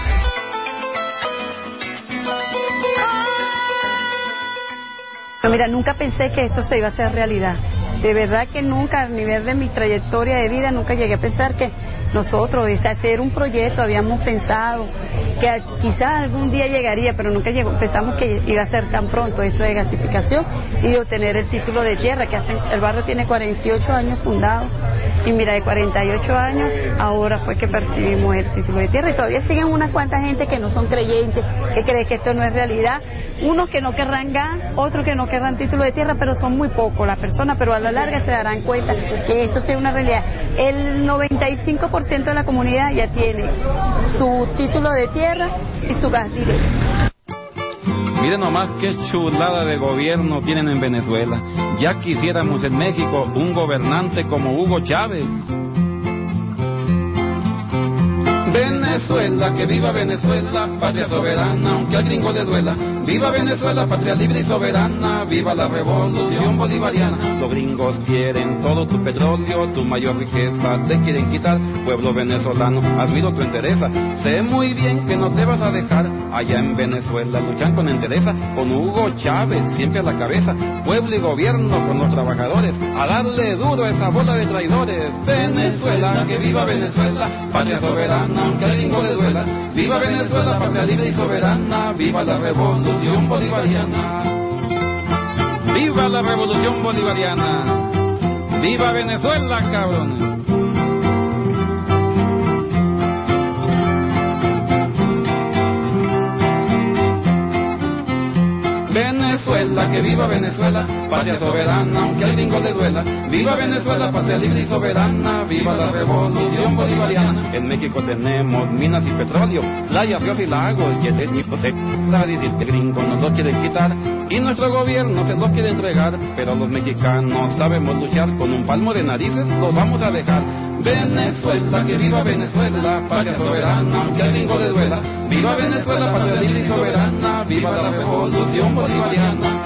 Pero mira, nunca pensé que esto se iba a hacer realidad. De verdad que nunca, a nivel de mi trayectoria de vida, nunca llegué a pensar que nosotros, es hacer un proyecto, habíamos pensado que quizás algún día llegaría, pero nunca llegó, pensamos que iba a ser tan pronto esto de gasificación y de obtener el título de tierra, que hace, el barrio tiene cuarenta y ocho años fundado, y mira, de cuarenta y ocho años, ahora fue que percibimos el título de tierra, y todavía siguen unas cuantas gente que no son creyentes, que creen que esto no es realidad, unos que no querrán G A N, otros que no querrán título de tierra, pero son muy pocos las personas, pero a la larga se darán cuenta que esto sea una realidad. El noventa y cinco por ciento de la comunidad ya tiene su título de tierra y su gas directo. Miren nomás qué chulada de gobierno tienen en Venezuela. Ya quisiéramos en México un gobernante como Hugo Chávez. Venezuela, que viva Venezuela, patria soberana, aunque al gringo le duela. Viva Venezuela, patria libre y soberana, viva la revolución bolivariana. Los gringos quieren todo tu petróleo, tu mayor riqueza te quieren quitar. Pueblo venezolano, admiro tu entereza, sé muy bien que no te vas a dejar. Allá en Venezuela luchan con entereza, con Hugo Chávez siempre a la cabeza. Pueblo y gobierno con los trabajadores, a darle duro a esa bola de traidores. Venezuela, que viva Venezuela, patria soberana, aunque al gringo le duela. Viva Venezuela, patria libre y soberana, viva la revolución bolivariana. Viva la revolución bolivariana. Viva Venezuela, cabrones. Venezuela, que viva Venezuela, patria soberana, aunque al gringo le duela. Viva Venezuela, patria libre y soberana, viva la revolución bolivariana. En México tenemos minas y petróleo, playas, ríos y lagos, y el esnipo se la dice que el gringo nos lo quiere quitar y nuestro gobierno se lo quiere entregar, pero los mexicanos sabemos luchar, con un palmo de narices los vamos a dejar. Venezuela, que viva Venezuela, patria soberana, aunque al gringo le duela. Viva Venezuela, patria libre y soberana, viva la revolución bolivariana.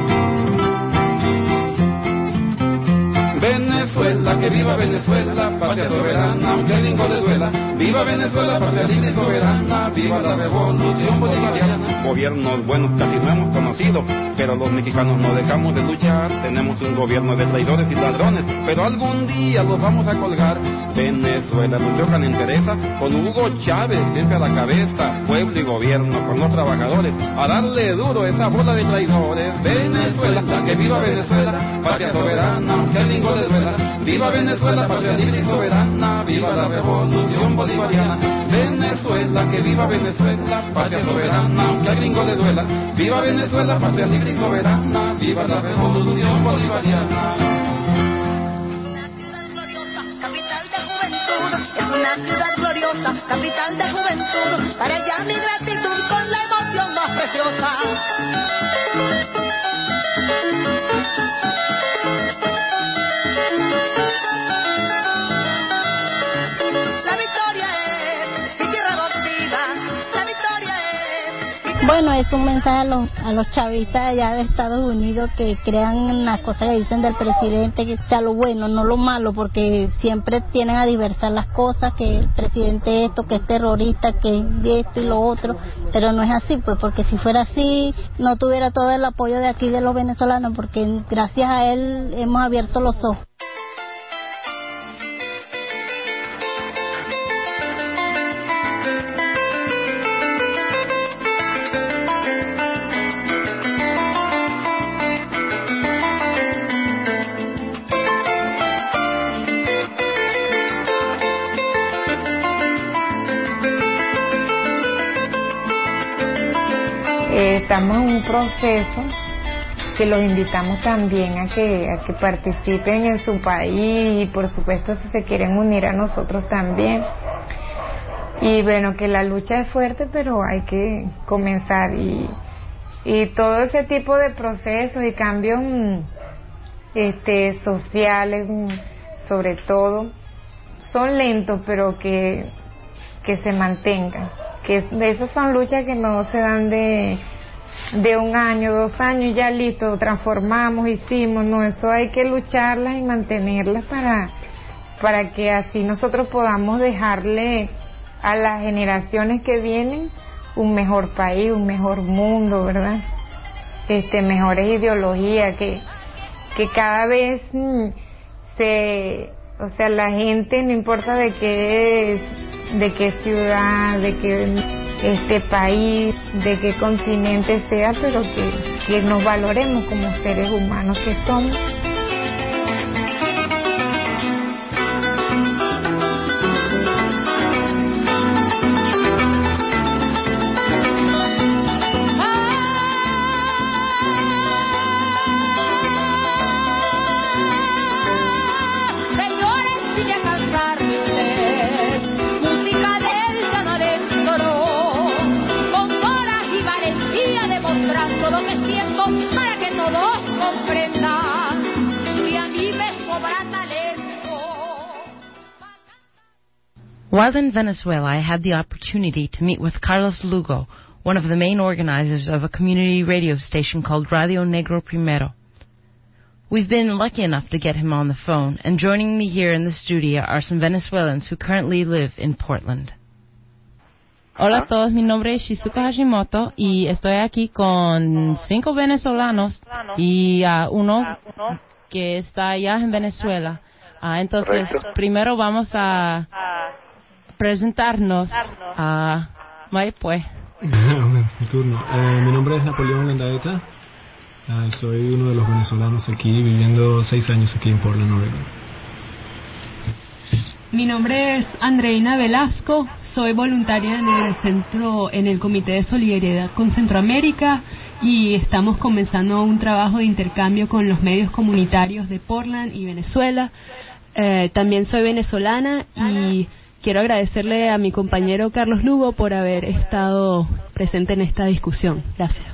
Venezuela, que viva Venezuela, patria patria soberana, aunque el gringo le duela. Viva Venezuela, patria libre y soberana, viva la revolución bolivariana. Gobiernos buenos casi no hemos conocido, pero los mexicanos no dejamos de luchar. Tenemos un gobierno de traidores y ladrones, pero algún día los vamos a colgar. Venezuela luchó con entereza, con Hugo Chávez siempre a la cabeza, pueblo y gobierno con los trabajadores, a darle duro a esa bola de traidores. Venezuela, la que viva Venezuela, patria soberana, aunque el gringo le duela. Viva Venezuela, patria libre y soberana, viva la revolución bolivariana. Venezuela, que viva Venezuela, patria soberana, aunque al gringo le duela. Viva Venezuela, patria libre y soberana, viva la revolución bolivariana. Es una ciudad gloriosa, capital de juventud, para ella mi gratitud con la emoción más preciosa. La victoria es mi tierra adoptiva, la victoria es... Bueno, es un mensaje a los, a los chavistas allá de Estados Unidos que crean las cosas que dicen del presidente, que sea lo bueno, no lo malo, porque siempre tienen a diversar las cosas, que el presidente esto, que es terrorista, que esto y lo otro, pero no es así, pues, porque si fuera así no tuviera todo el apoyo de aquí de los venezolanos, porque gracias a él hemos abierto los ojos. Estamos en un proceso que los invitamos también a que, a que participen en su país y por supuesto si se quieren unir a nosotros también. Y bueno, que la lucha es fuerte, pero hay que comenzar y, y todo ese tipo de procesos y cambios este, sociales sobre todo son lentos, pero que, que se mantengan. Que de esas son luchas que no se dan de, de un año, dos años, ya listo, transformamos, hicimos, no, eso hay que lucharlas y mantenerlas para, para que así nosotros podamos dejarle a las generaciones que vienen un mejor país, un mejor mundo, ¿verdad? Este, mejores ideologías, que, que cada vez mmm, se, o sea, la gente, no importa de qué es, de qué ciudad, de qué este país, de qué continente sea, pero que, que nos valoremos como seres humanos que somos. While in Venezuela, I had the opportunity to meet with Carlos Lugo, one of the main organizers of a community radio station called Radio Negro Primero. We've been lucky enough to get him on the phone, and joining me here in the studio are some Venezuelans who currently live in Portland. Hola a todos, mi nombre es Shizuko Hashimoto y estoy aquí con cinco venezolanos y uh, uno que está allá en Venezuela. Uh, entonces, Correcto. Primero vamos a presentarnos a uh, pues. Mi turno. Eh, mi nombre es Napoleón Gandaeta. Uh, soy uno de los venezolanos aquí, viviendo seis años aquí en Portland, Oregon. Mi nombre es Andreina Velasco, soy voluntaria en el centro, en el Comité de Solidaridad con Centroamérica y estamos comenzando un trabajo de intercambio con los medios comunitarios de Portland y Venezuela. Eh, también soy venezolana y quiero agradecerle a mi compañero Carlos Lugo por haber estado presente en esta discusión. Gracias.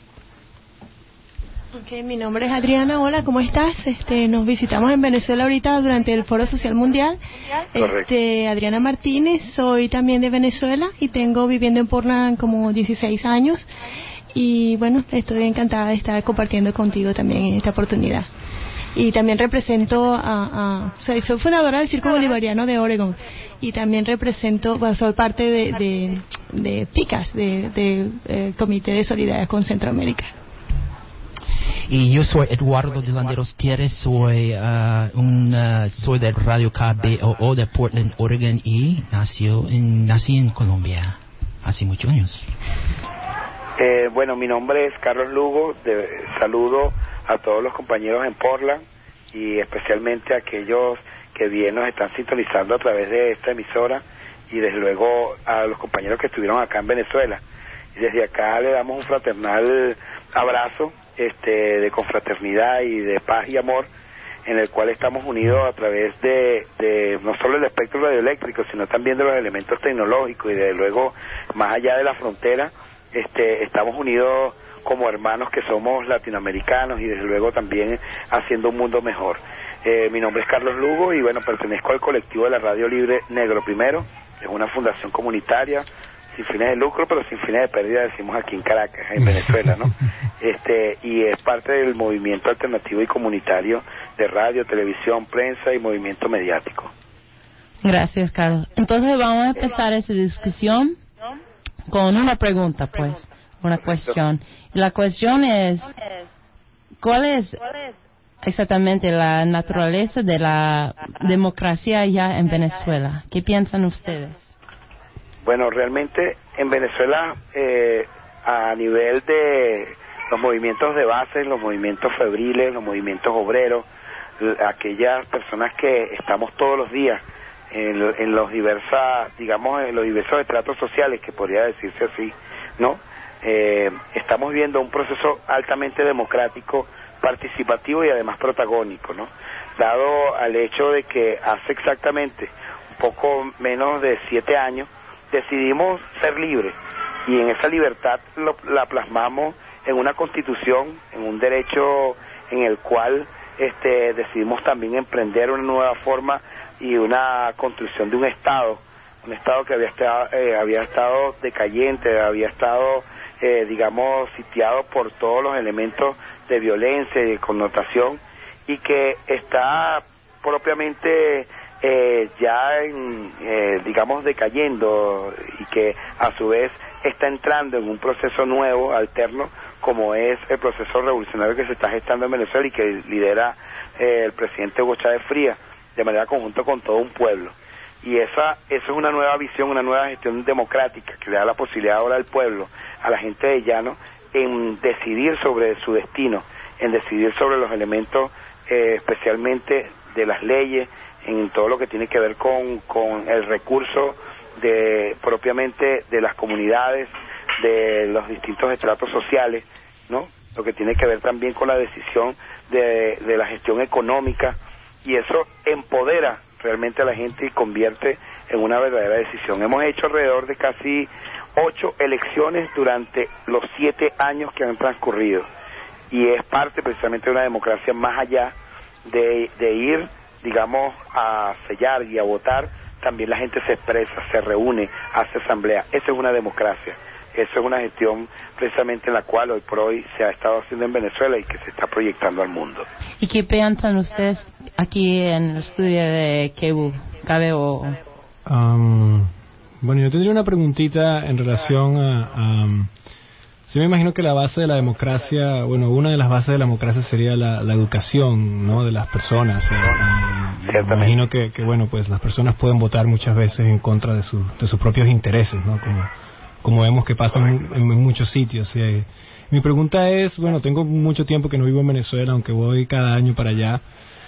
Okay, mi nombre es Adriana, hola, ¿cómo estás? Este, nos visitamos en Venezuela ahorita durante el Foro Social Mundial. Este, Adriana Martínez, soy también de Venezuela y tengo viviendo en Portland como dieciséis años y bueno, estoy encantada de estar compartiendo contigo también en esta oportunidad. y también represento a, a soy, soy fundadora del Circo Bolivariano de Oregon y también represento, bueno, soy parte de, de, de PICAS, de, de eh, Comité de Solidaridad con Centroamérica. Y yo soy Eduardo de Landeros Tierres, soy uh, un uh, soy del Radio K B O O de Portland, Oregon, y nació en, nací en Colombia hace muchos años. Eh, bueno, mi nombre es Carlos Lugo, de, saludo a todos los compañeros en Portland y especialmente a aquellos que bien nos están sintonizando a través de esta emisora y desde luego a los compañeros que estuvieron acá en Venezuela. Y desde acá le damos un fraternal abrazo este, de confraternidad y de paz y amor, en el cual estamos unidos a través de, de no solo el espectro radioeléctrico, sino también de los elementos tecnológicos y desde luego más allá de la frontera, este, estamos unidos como hermanos que somos latinoamericanos y desde luego también haciendo un mundo mejor. Eh, mi nombre es Carlos Lugo y bueno, pertenezco al colectivo de la Radio Libre Negro Primero, es una fundación comunitaria sin fines de lucro, pero sin fines de pérdida, decimos aquí en Caracas, en Venezuela, ¿no? Este, y es parte del movimiento alternativo y comunitario de radio, televisión, prensa y movimiento mediático. Gracias, Carlos. Entonces vamos a empezar esa discusión con una pregunta, pues, una cuestión. Y la cuestión es, ¿cuál es exactamente la naturaleza de la democracia allá en Venezuela? ¿Qué piensan ustedes? Bueno, realmente en Venezuela, eh, a nivel de los movimientos de base, los movimientos febriles, los movimientos obreros, aquellas personas que estamos todos los días en, en los diversas, digamos, en los diversos estratos sociales, que podría decirse así, ¿no? Eh, estamos viendo un proceso altamente democrático, participativo y además protagónico, ¿no? Dado al hecho de que hace exactamente un poco menos de siete años decidimos ser libres y en esa libertad lo, la plasmamos en una constitución, en un derecho en el cual este, decidimos también emprender una nueva forma y una construcción de un Estado, un Estado que había estado, eh, había estado decayente, había estado, eh, digamos, sitiado por todos los elementos de violencia y de connotación y que está propiamente Eh, ya en, eh, digamos decayendo y que a su vez está entrando en un proceso nuevo, alterno, como es el proceso revolucionario que se está gestando en Venezuela y que lidera eh, el presidente Hugo Chávez Frías de manera conjunta con todo un pueblo. Y esa, eso es una nueva visión, una nueva gestión democrática que le da la posibilidad ahora al pueblo, a la gente de llano, en decidir sobre su destino, en decidir sobre los elementos eh, especialmente de las leyes, en todo lo que tiene que ver con, con el recurso de propiamente de las comunidades, de los distintos estratos sociales, ¿no? Lo que tiene que ver también con la decisión de, de la gestión económica, y eso empodera realmente a la gente y convierte en una verdadera decisión. Hemos hecho alrededor de casi ocho elecciones durante los siete años que han transcurrido, y es parte precisamente de una democracia más allá de, de ir, digamos, a sellar y a votar. También la gente se expresa, se reúne, hace asamblea. Eso es una democracia, eso es una gestión precisamente en la cual hoy por hoy se ha estado haciendo en Venezuela y que se está proyectando al mundo. ¿Y qué piensan ustedes aquí en el estudio de K B O O? Um, bueno, yo tendría una preguntita en relación a... a sí, me imagino que la base de la democracia, bueno, una de las bases de la democracia sería la, la educación, ¿no?, de las personas. Eh, y me imagino que, que, bueno, pues las personas pueden votar muchas veces en contra de, su, de sus propios intereses, ¿no?, como, como vemos que pasa en, en muchos sitios. Eh. Mi pregunta es, bueno, tengo mucho tiempo que no vivo en Venezuela, aunque voy cada año para allá,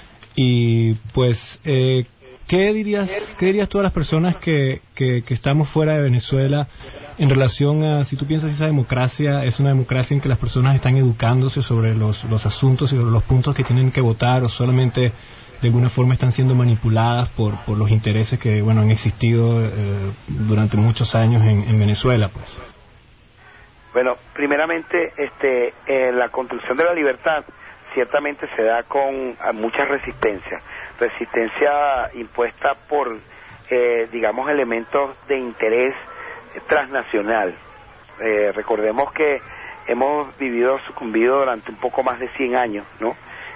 y pues, eh, ¿qué dirías, qué dirías tú a las personas que, que, que estamos fuera de Venezuela en relación a, si tú piensas si esa democracia es una democracia en que las personas están educándose sobre los, los asuntos y sobre los puntos que tienen que votar, o solamente de alguna forma están siendo manipuladas por, por los intereses que, bueno, han existido eh, durante muchos años en, en Venezuela, pues? Bueno, primeramente, este, eh, la construcción de la libertad ciertamente se da con mucha resistencia, resistencia impuesta por, eh, digamos, elementos de interés transnacional. Eh, recordemos que hemos vivido, sucumbido durante un poco más de cien años, ¿no?,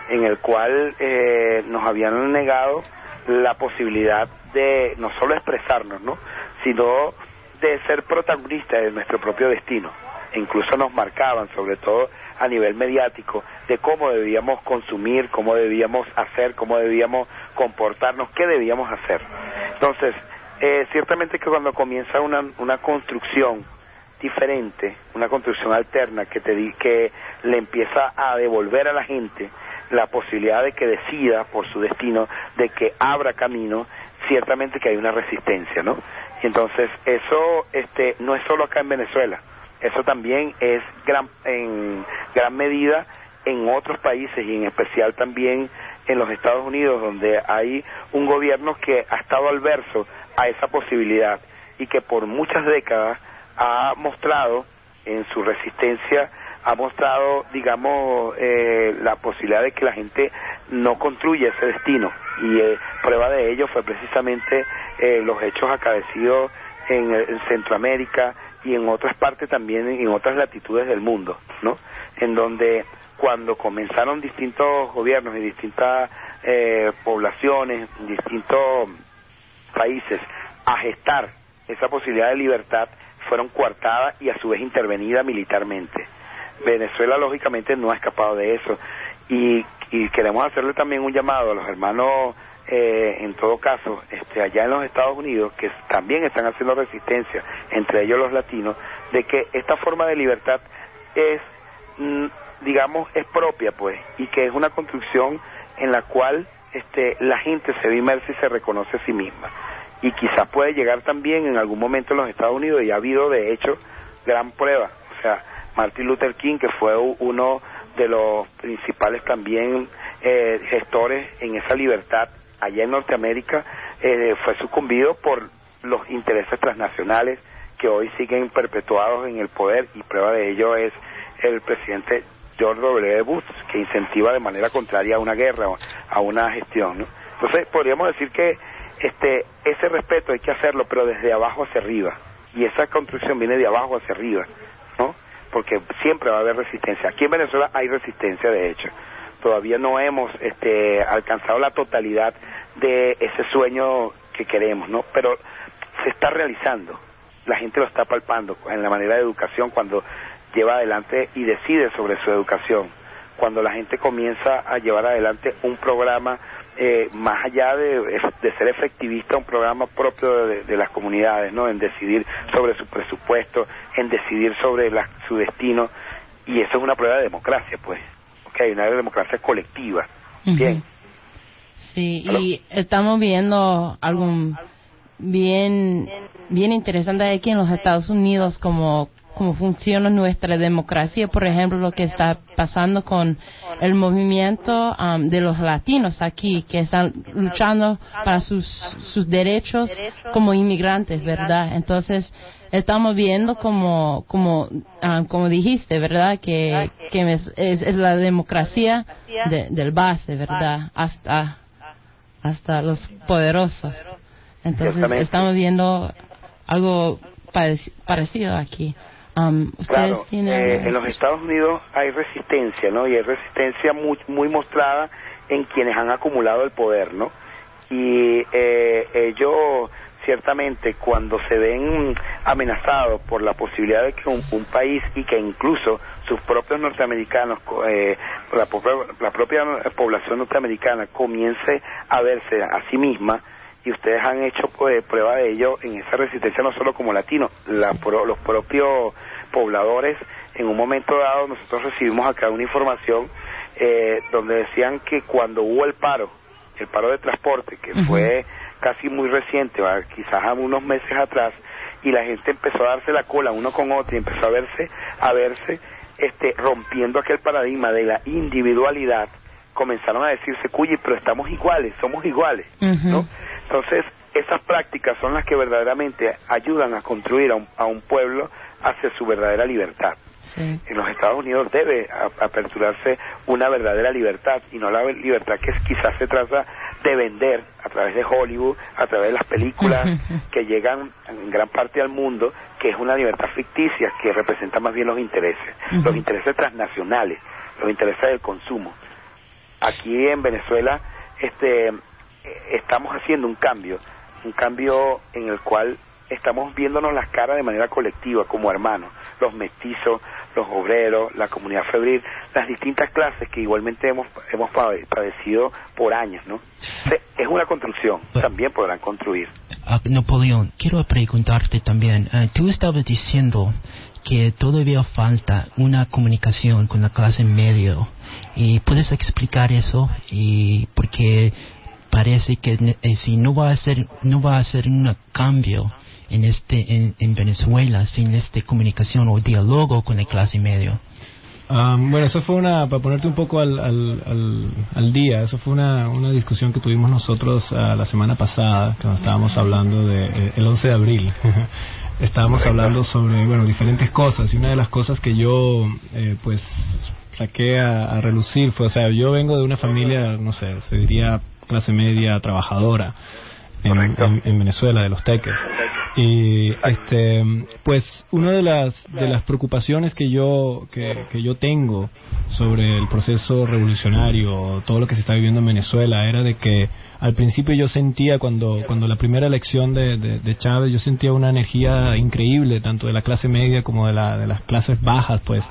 en el cual eh, nos habían negado la posibilidad de no solo expresarnos, ¿no?, sino de ser protagonistas de nuestro propio destino. E incluso nos marcaban, sobre todo a nivel mediático, de cómo debíamos consumir, cómo debíamos hacer, cómo debíamos comportarnos, qué debíamos hacer. Entonces, eh, ciertamente que cuando comienza una, una construcción diferente, una construcción alterna que te di, que le empieza a devolver a la gente la posibilidad de que decida por su destino, de que abra camino, ciertamente que hay una resistencia, ¿no? Y entonces eso este no es solo acá en Venezuela, eso también es gran en gran medida en otros países y en especial también en los Estados Unidos, donde hay un gobierno que ha estado al verso a esa posibilidad y que por muchas décadas ha mostrado en su resistencia, ha mostrado, digamos, eh, la posibilidad de que la gente no construya ese destino. Y eh, prueba de ello fue precisamente eh, los hechos acaecidos en, en Centroamérica y en otras partes también, en otras latitudes del mundo, ¿no? En donde cuando comenzaron distintos gobiernos y distintas eh, poblaciones, distintos países a gestar esa posibilidad de libertad, fueron coartadas y a su vez intervenidas militarmente. Venezuela lógicamente no ha escapado de eso y, y queremos hacerle también un llamado a los hermanos eh, en todo caso este, allá en los Estados Unidos, que también están haciendo resistencia, entre ellos los latinos, de que esta forma de libertad es mm, digamos es propia, pues, y que es una construcción en la cual este, la gente se ve inmersa y se reconoce a sí misma, y quizás puede llegar también en algún momento en los Estados Unidos, y ha habido de hecho gran prueba, o sea, Martin Luther King, que fue uno de los principales también eh, gestores en esa libertad allá en Norteamérica, eh, fue sucumbido por los intereses transnacionales que hoy siguen perpetuados en el poder, y prueba de ello es el presidente George W. Bush, que incentiva de manera contraria a una guerra, a una gestión, ¿no? Entonces podríamos decir que este ese respeto hay que hacerlo, pero desde abajo hacia arriba, y esa construcción viene de abajo hacia arriba, ¿no? Porque siempre va a haber resistencia. Aquí en Venezuela hay resistencia, de hecho. Todavía no hemos este, alcanzado la totalidad de ese sueño que queremos, ¿no? Pero se está realizando. La gente lo está palpando en la manera de educación, cuando lleva adelante y decide sobre su educación. Cuando la gente comienza a llevar adelante un programa eh, más allá de, de ser efectivista, un programa propio de, de las comunidades, ¿no? En decidir sobre su presupuesto, en decidir sobre la, su destino, y eso es una prueba de democracia, pues, okay, una democracia colectiva. Uh-huh. Bien. Sí, ¿Aló? Y estamos viendo algo bien, bien interesante aquí en los Estados Unidos, como cómo funciona nuestra democracia, por ejemplo, lo que está pasando con el movimiento um, de los latinos aquí, que están luchando para sus, sus derechos como inmigrantes, ¿verdad? Entonces, estamos viendo como, como, um, como dijiste, ¿verdad? Que, que es, es, es la democracia de, del base, ¿verdad? Hasta, hasta los poderosos. Entonces, estamos viendo algo parecido aquí. Um, claro, tienen... eh, en los Estados Unidos hay resistencia, ¿no? Y hay resistencia muy, muy mostrada en quienes han acumulado el poder, ¿no? Y eh, ellos, ciertamente, cuando se ven amenazados por la posibilidad de que un, un país, y que incluso sus propios norteamericanos, eh, la, propia, la propia población norteamericana comience a verse a sí misma, y ustedes han hecho pues, prueba de ello en esa resistencia, no solo como latinos, la, pro, los propios pobladores. En un momento dado nosotros recibimos acá una información eh, donde decían que cuando hubo el paro, el paro de transporte, que uh-huh. fue casi muy reciente, ¿va? Quizás unos meses atrás, y la gente empezó a darse la cola uno con otro y empezó a verse, a verse este, rompiendo aquel paradigma de la individualidad, comenzaron a decirse, cuyi, pero estamos iguales, somos iguales, uh-huh. ¿no? Entonces, esas prácticas son las que verdaderamente ayudan a construir a un, a un pueblo hacia su verdadera libertad. Sí. En los Estados Unidos debe a, aperturarse una verdadera libertad, y no la libertad que quizás se trata de vender a través de Hollywood, a través de las películas que llegan en gran parte al mundo, que es una libertad ficticia que representa más bien los intereses, uh-huh. los intereses transnacionales, los intereses del consumo. aquí en Venezuela este estamos haciendo un cambio, un cambio en el cual estamos viéndonos las caras de manera colectiva como hermanos, los mestizos, los obreros, la comunidad febril, las distintas clases que igualmente hemos hemos padecido por años, ¿no? Es una construcción, también podrán construir. Uh, Napoleón, quiero preguntarte también, uh, tú estabas diciendo que todavía falta una comunicación con la clase media, y puedes explicar eso, y porque parece que eh, si no va a ser no va a ser un cambio en este en, en Venezuela sin esta comunicación o diálogo con la clase media. Um, bueno, eso fue una, para ponerte un poco al, al, al, al día, eso fue una, una discusión que tuvimos nosotros uh, la semana pasada, cuando estábamos hablando de eh, el once de abril. Estábamos hablando sobre, bueno, diferentes cosas, y una de las cosas que yo, eh, pues, saqué a, a relucir fue, o sea, yo vengo de una familia, no sé, se diría clase media trabajadora en, en, en Venezuela, de los teques. Y este pues una de las de las preocupaciones que yo que, que yo tengo sobre el proceso revolucionario, todo lo que se está viviendo en Venezuela, era de que al principio yo sentía, cuando cuando la primera elección de, de, de Chávez, yo sentía una energía increíble, tanto de la clase media como de la de las clases bajas, pues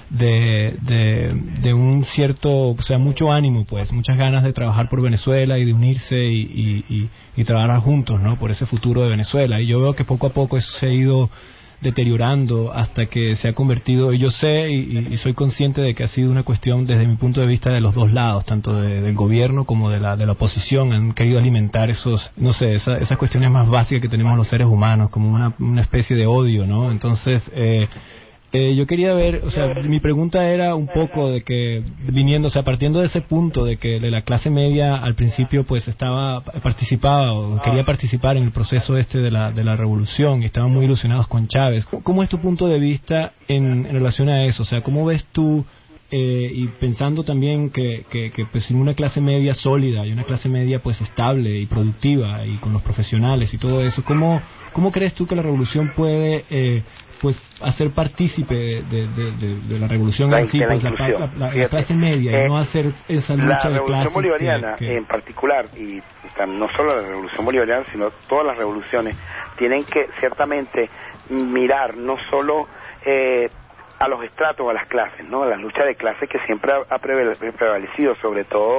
de, de, de un cierto, o sea, mucho ánimo, pues, muchas ganas de trabajar por Venezuela y de unirse y, y, y, y trabajar juntos, ¿no?, por ese futuro de Venezuela. Y yo veo que poco a poco eso se ha ido deteriorando hasta que se ha convertido, y yo sé y, y soy consciente de que ha sido una cuestión desde mi punto de vista de los dos lados, tanto de, del gobierno como de la de la oposición. Han querido alimentar esos, no sé, esa, esas cuestiones más básicas que tenemos los seres humanos, como una, una especie de odio, ¿no? Entonces, eh, Eh, yo quería ver, o sea, mi pregunta era un poco de que, viniendo, o sea, partiendo de ese punto de que de la clase media al principio pues estaba, participaba o quería participar en el proceso este de la de la revolución y estaban muy ilusionados con Chávez. ¿Cómo es tu punto de vista en, en relación a eso? O sea, ¿cómo ves tú, eh, y pensando también que, que, que pues en una clase media sólida y una clase media pues estable y productiva y con los profesionales y todo eso, ¿cómo, cómo crees tú que la revolución puede eh, pues hacer partícipe de, de, de, de la revolución la, en sí, pues la, la, la, la clase media, eh, y no hacer esa lucha de clases? La revolución bolivariana que, que... en particular, y no solo la revolución bolivariana, sino todas las revoluciones, tienen que ciertamente mirar no solo eh, a los estratos, a las clases, ¿no?, a la lucha de clases que siempre ha, ha prevalecido, sobre todo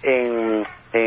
en,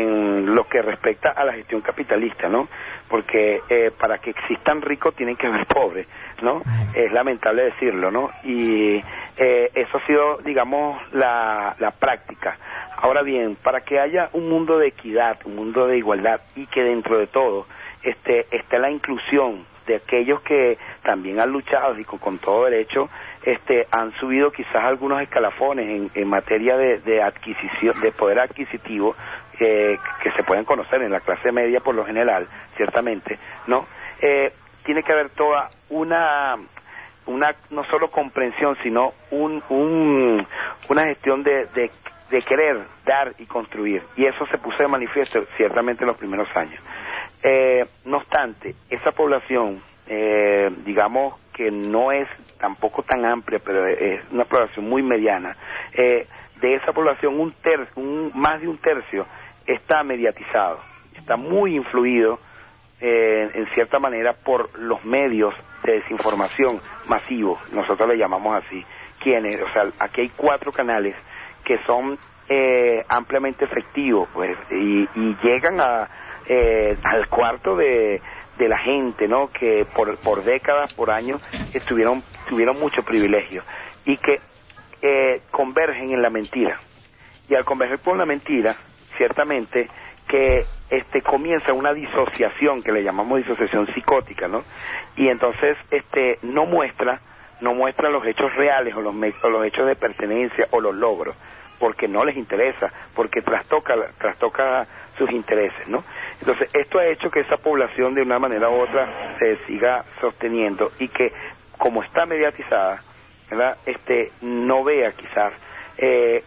en lo que respecta a la gestión capitalista, ¿no?, porque eh, para que existan ricos tienen que haber pobres, ¿no? Es lamentable decirlo, ¿no? Y eh, eso ha sido, digamos, la, la práctica. Ahora bien, para que haya un mundo de equidad, un mundo de igualdad, y que dentro de todo este, esté la inclusión de aquellos que también han luchado y con, con todo derecho este, han subido quizás algunos escalafones en, en materia de, de adquisición, de poder adquisitivo, eh, que se pueden conocer en la clase media por lo general, ciertamente, ¿no? Eh, tiene que haber toda una, una no solo comprensión, sino un, un una gestión de, de, de querer dar y construir, y eso se puso de manifiesto ciertamente en los primeros años. Eh, no obstante, esa población, eh, digamos que no es tampoco tan amplia, pero es una población muy mediana, eh, de esa población un tercio, un, más de un tercio está mediatizado, está muy influido eh, en cierta manera por los medios de desinformación masivos, nosotros le llamamos así, quienes, o sea, aquí hay cuatro canales que son eh, ampliamente efectivos, pues, y, y llegan a eh, al cuarto de de la gente, ¿no?, que por por décadas, por años, estuvieron tuvieron mucho privilegio y que eh, convergen en la mentira, y al converger por la mentira, ciertamente que este comienza una disociación que le llamamos disociación psicótica, ¿no?, y entonces este no muestra no muestra los hechos reales o los, o los hechos de pertenencia o los logros, porque no les interesa, porque trastoca trastoca sus intereses, ¿no? Entonces esto ha hecho que esa población de una manera u otra se siga sosteniendo y que, como está mediatizada, ¿verdad?, este no vea quizás eh,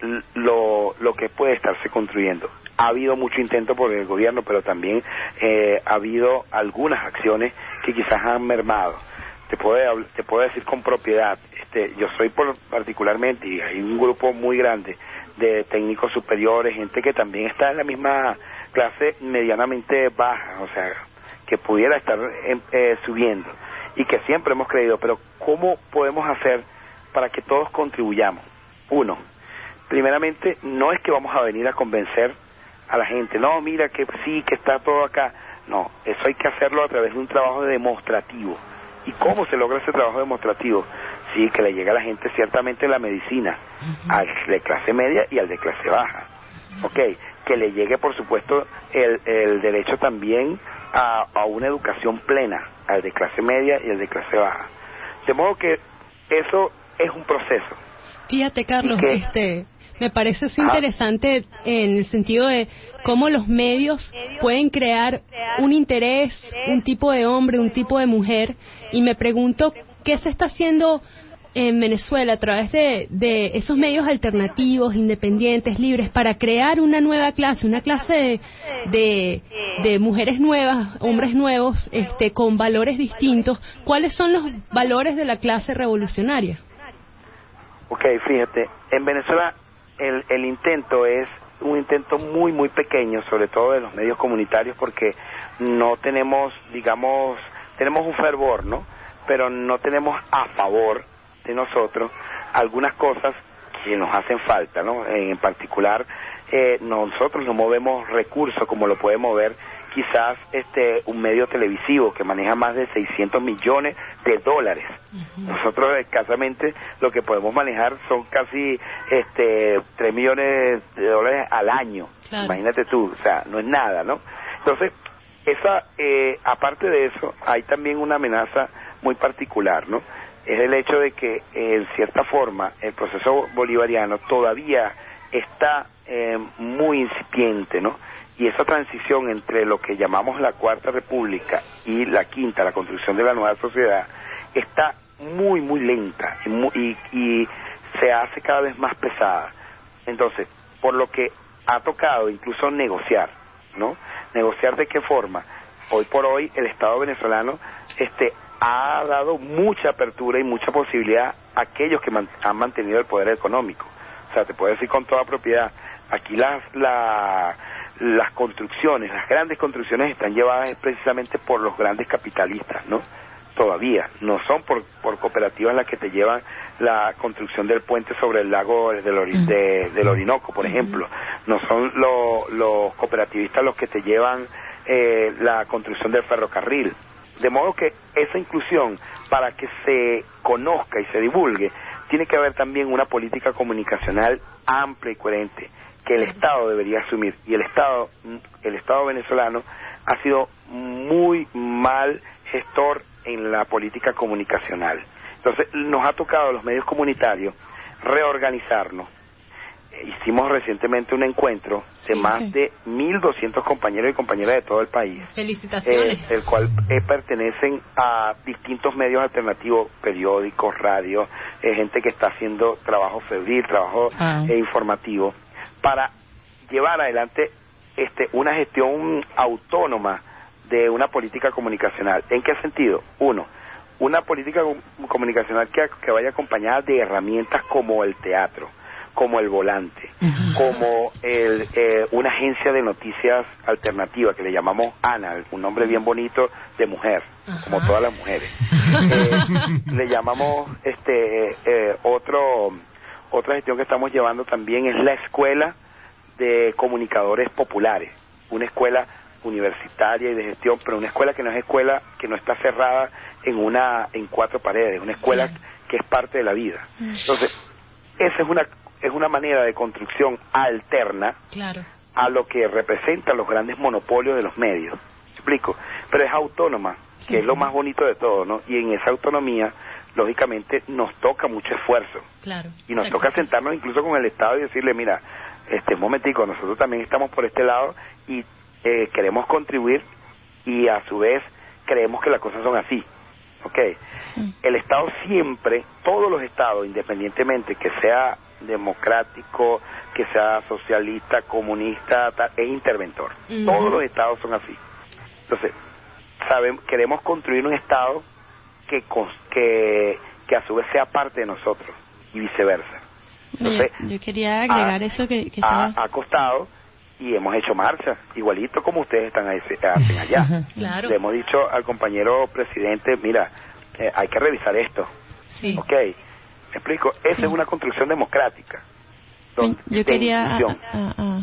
lo lo que puede estarse construyendo. Ha habido mucho intento por el gobierno, pero también eh, ha habido algunas acciones que quizás han mermado. Te puedo te puedo decir con propiedad, este, yo soy por, particularmente, y hay un grupo muy grande de técnicos superiores, gente que también está en la misma clase medianamente baja, o sea, que pudiera estar eh, eh, subiendo, y que siempre hemos creído, pero ¿cómo podemos hacer para que todos contribuyamos? Uno, primeramente, no es que vamos a venir a convencer a la gente, no, mira que sí, que está todo acá, no, eso hay que hacerlo a través de un trabajo demostrativo. ¿Y cómo se logra ese trabajo demostrativo? Sí, que le llega a la gente ciertamente la medicina, uh-huh. al de clase media y al de clase baja, ok, que le llegue por supuesto el, el derecho también a, a una educación plena, al de clase media y al de clase baja, de modo que eso es un proceso. Fíjate, Carlos, que, este, me parece eso interesante en el sentido de cómo los medios pueden crear un interés, un tipo de hombre, un tipo de mujer, y me pregunto qué se está haciendo en Venezuela a través de, de esos medios alternativos, independientes, libres, para crear una nueva clase, una clase de, de, de mujeres nuevas, hombres nuevos, este, con valores distintos. ¿Cuáles son los valores de la clase revolucionaria? Ok, fíjate, en Venezuela el, el intento es un intento muy, muy pequeño, sobre todo de los medios comunitarios, porque no tenemos, digamos, tenemos un fervor, ¿no? Pero no tenemos a favor de nosotros algunas cosas que nos hacen falta, ¿no? En particular, eh, nosotros no movemos recursos como lo puede mover quizás este un medio televisivo que maneja más de seiscientos millones de dólares. Uh-huh. Nosotros escasamente lo que podemos manejar son casi este tres millones de dólares al año. Claro. Imagínate tú, o sea, no es nada, ¿no? Entonces, esa eh, aparte de eso, hay también una amenaza muy particular, ¿no? Es el hecho de que, eh, en cierta forma, el proceso bolivariano todavía está eh, muy incipiente, ¿no? Y esa transición entre lo que llamamos la Cuarta República y la Quinta, la construcción de la nueva sociedad, está muy, muy lenta y, muy, y, y se hace cada vez más pesada. Entonces, por lo que ha tocado incluso negociar, ¿no? ¿Negociar de qué forma? Hoy por hoy el Estado venezolano este ha dado mucha apertura y mucha posibilidad a aquellos que man, han mantenido el poder económico. O sea, te puedo decir con toda propiedad, aquí las, la, las construcciones, las grandes construcciones están llevadas precisamente por los grandes capitalistas, ¿no? Todavía, no son por, por cooperativas las que te llevan la construcción del puente sobre el lago del, Ori, de, del Orinoco, por ejemplo. No son lo, los cooperativistas los que te llevan eh, la construcción del ferrocarril. De modo que esa inclusión, para que se conozca y se divulgue, tiene que haber también una política comunicacional amplia y coherente que el Estado debería asumir. Y el Estado, el Estado venezolano ha sido muy mal gestor en la política comunicacional. Entonces, nos ha tocado a los medios comunitarios reorganizarnos. Hicimos recientemente un encuentro de sí, más sí. de mil doscientos compañeros y compañeras de todo el país. Felicitaciones. Eh, el cual eh, pertenecen a distintos medios alternativos, periódicos, radio, eh, gente que está haciendo trabajo febril, trabajo ah. eh, informativo, para llevar adelante este una gestión autónoma de una política comunicacional. ¿En qué sentido? Uno, una política comunicacional que, que vaya acompañada de herramientas como el teatro, como el volante, uh-huh. como el, eh, una agencia de noticias alternativa que le llamamos ANA, un nombre bien bonito de mujer, uh-huh. como todas las mujeres. eh, le llamamos este eh, otro otra gestión que estamos llevando también es la Escuela de Comunicadores Populares, una escuela universitaria y de gestión, pero una escuela que no es escuela, que no está cerrada en una en cuatro paredes, una escuela sí. que es parte de la vida. Entonces, esa es una es una manera de construcción alterna claro. a lo que representan los grandes monopolios de los medios. ¿Me explico? Pero es autónoma, que sí. es lo más bonito de todo, ¿no? Y en esa autonomía, lógicamente, nos toca mucho esfuerzo. Claro. Y nos toca sentarnos incluso con el Estado y decirle, mira, este momentico, nosotros también estamos por este lado y eh, queremos contribuir y a su vez creemos que las cosas son así. ¿Ok? Sí. El Estado siempre, todos los Estados, independientemente que sea democrático, que sea socialista, comunista, tal, es interventor. Uh-huh. Todos los Estados son así. Entonces, sabemos, queremos construir un Estado que, que, que a su vez sea parte de nosotros y viceversa. Entonces, yo, yo quería agregar ha, eso que, que ha, estaba... ha costado y hemos hecho marcha, igualito como ustedes están ahí, hacen allá. Claro. Le hemos dicho al compañero presidente, mira, eh, hay que revisar esto. Sí. Ok, me explico, esa sí. es una construcción democrática. Donde, yo quería a, a, a,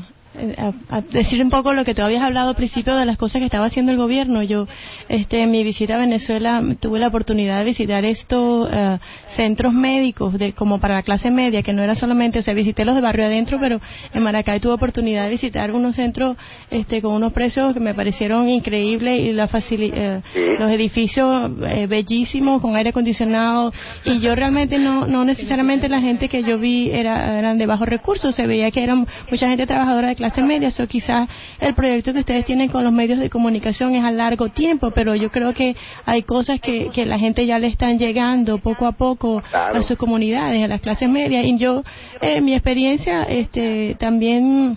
a, a decir un poco lo que tú habías hablado al principio de las cosas que estaba haciendo el gobierno. Yo, este, en mi visita a Venezuela tuve la oportunidad de visitar estos uh, centros médicos de, como para la clase media, que no era solamente, o sea, visité los de barrio adentro, pero en Maracay tuve oportunidad de visitar unos centros este, con unos precios que me parecieron increíbles y la facil, uh, sí. los edificios eh, bellísimos con aire acondicionado, y yo realmente no, no necesariamente la gente que yo vi era, eran de bajos recursos, se veía que eran mucha gente trabajadora de clase media. Eso quizás el proyecto que ustedes tienen con los medios de comunicación es a largo tiempo, pero yo creo que hay cosas que, que la gente ya le están llegando poco a poco claro. a sus comunidades, a las clases medias. Y yo, en eh, mi experiencia, este, también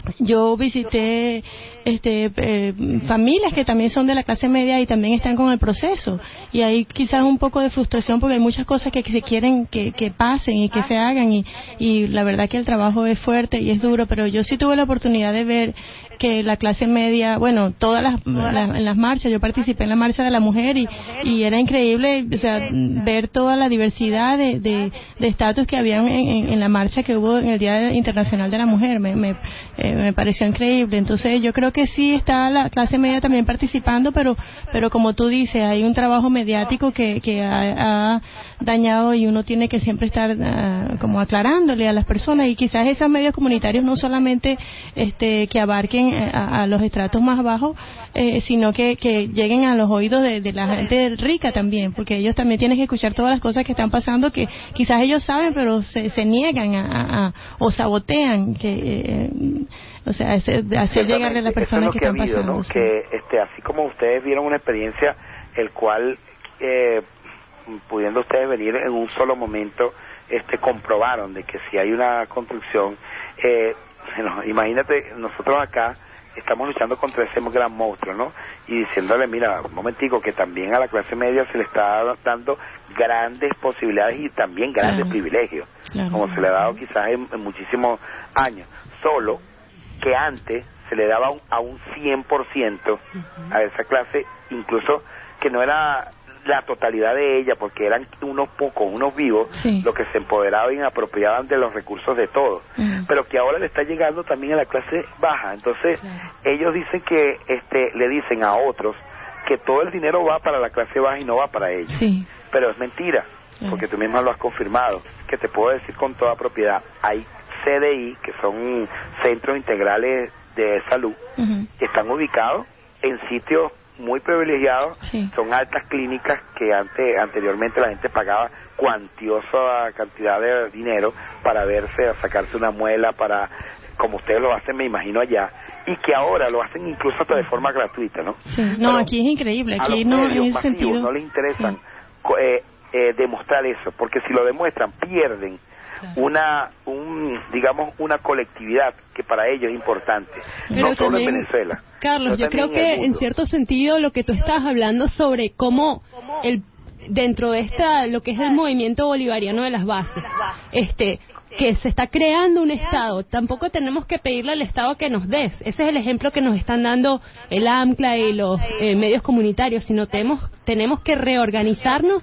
yo visité este eh, familias que también son de la clase media y también están con el proceso, y hay quizás un poco de frustración porque hay muchas cosas que, que se quieren que, que pasen y que se hagan, y, y la verdad que el trabajo es fuerte y es duro, pero yo sí tuve la oportunidad de ver que la clase media, bueno, todas las, las en las marchas, yo participé en la marcha de la mujer y, y era increíble, o sea, ver toda la diversidad de de, de estatus que había en, en, en la marcha que hubo en el Día Internacional de la Mujer. Me, me, eh, me pareció increíble. Entonces yo creo que sí está la clase media también participando, pero pero como tú dices, hay un trabajo mediático que, que ha, ha dañado, y uno tiene que siempre estar uh, como aclarándole a las personas, y quizás esos medios comunitarios no solamente este que abarquen A, a los estratos más bajos, eh, sino que, que lleguen a los oídos de, de la gente rica también, porque ellos también tienen que escuchar todas las cosas que están pasando, que quizás ellos saben, pero se, se niegan a, a, a, o sabotean, que eh, o sea, hacer, hacer llegarle a las personas que, que están habido, pasando. ¿no? Sí. Que este, así como ustedes vieron una experiencia, el cual, eh, pudiendo ustedes venir en un solo momento, este, comprobaron de que si hay una construcción, eh, bueno, imagínate, nosotros acá estamos luchando contra ese gran monstruo, ¿no? Y diciéndole, mira, un momentico, que también a la clase media se le está dando grandes posibilidades y también grandes claro. privilegios, claro. como se le ha dado quizás en, en muchísimos años. Solo que antes se le daba un, a un cien por ciento uh-huh. a esa clase, incluso que no era la totalidad de ella, porque eran unos pocos, unos vivos, sí. los que se empoderaban y apropiaban de los recursos de todos, uh-huh. pero que ahora le está llegando también a la clase baja. Entonces claro. ellos dicen que este le dicen a otros que todo el dinero va para la clase baja y no va para ellos, sí. pero es mentira, claro. porque tú misma lo has confirmado, que te puedo decir con toda propiedad, hay C D I, que son centros integrales de salud, uh-huh. que están ubicados en sitios muy privilegiados, sí. son altas clínicas que antes anteriormente la gente pagaba cuantiosa cantidad de dinero para verse, a sacarse una muela, para, como ustedes lo hacen, me imagino allá, y que ahora lo hacen incluso hasta de forma gratuita, ¿no? Sí. No, pero aquí es increíble, aquí no en ese sentido no les interesan sí. eh, eh, demostrar eso, porque si lo demuestran pierden claro. una un digamos una colectividad que para ellos es importante, pero no solo también, en Venezuela. Carlos, yo creo que en, en cierto sentido lo que tú estás hablando sobre cómo el dentro de esta lo que es el movimiento bolivariano de las bases, este que se está creando un Estado, tampoco tenemos que pedirle al Estado que nos des, ese es el ejemplo que nos están dando el AMCLA y los eh, medios comunitarios, sino tenemos tenemos que reorganizarnos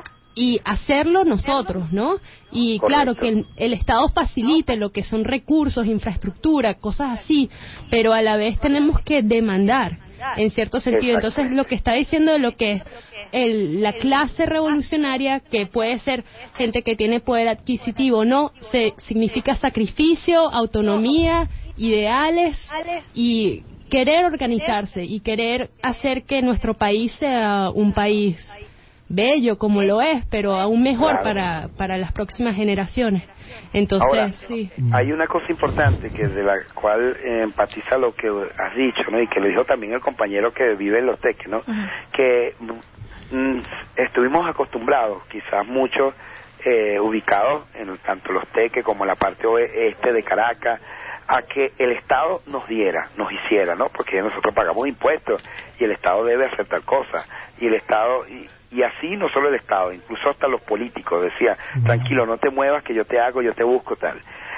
y hacerlo nosotros, ¿no? Y correcto. Claro, que el, el Estado facilite lo que son recursos, infraestructura, cosas así, pero a la vez tenemos que demandar, en cierto sentido. Entonces, lo que está diciendo de lo que es el, la clase revolucionaria, que puede ser gente que tiene poder adquisitivo, ¿no? Se, significa sacrificio, autonomía, ideales y querer organizarse y querer hacer que nuestro país sea un país bello como lo es, pero aún mejor claro. para para las próximas generaciones. Entonces, ahora, sí. Hay una cosa importante que de la cual eh, empatiza lo que has dicho, ¿no? Y que lo dijo también el compañero que vive en Los Teques, ¿no? Uh-huh. Que mm, estuvimos acostumbrados, quizás muchos eh, ubicados en tanto Los Teques como la parte oeste de Caracas, a que el Estado nos diera, nos hiciera, ¿no? Porque nosotros pagamos impuestos y el Estado debe hacer tal cosa, y el Estado, y, y así no solo el Estado, incluso hasta los políticos, decía, tranquilo, no te muevas que yo te hago, yo te busco, tal.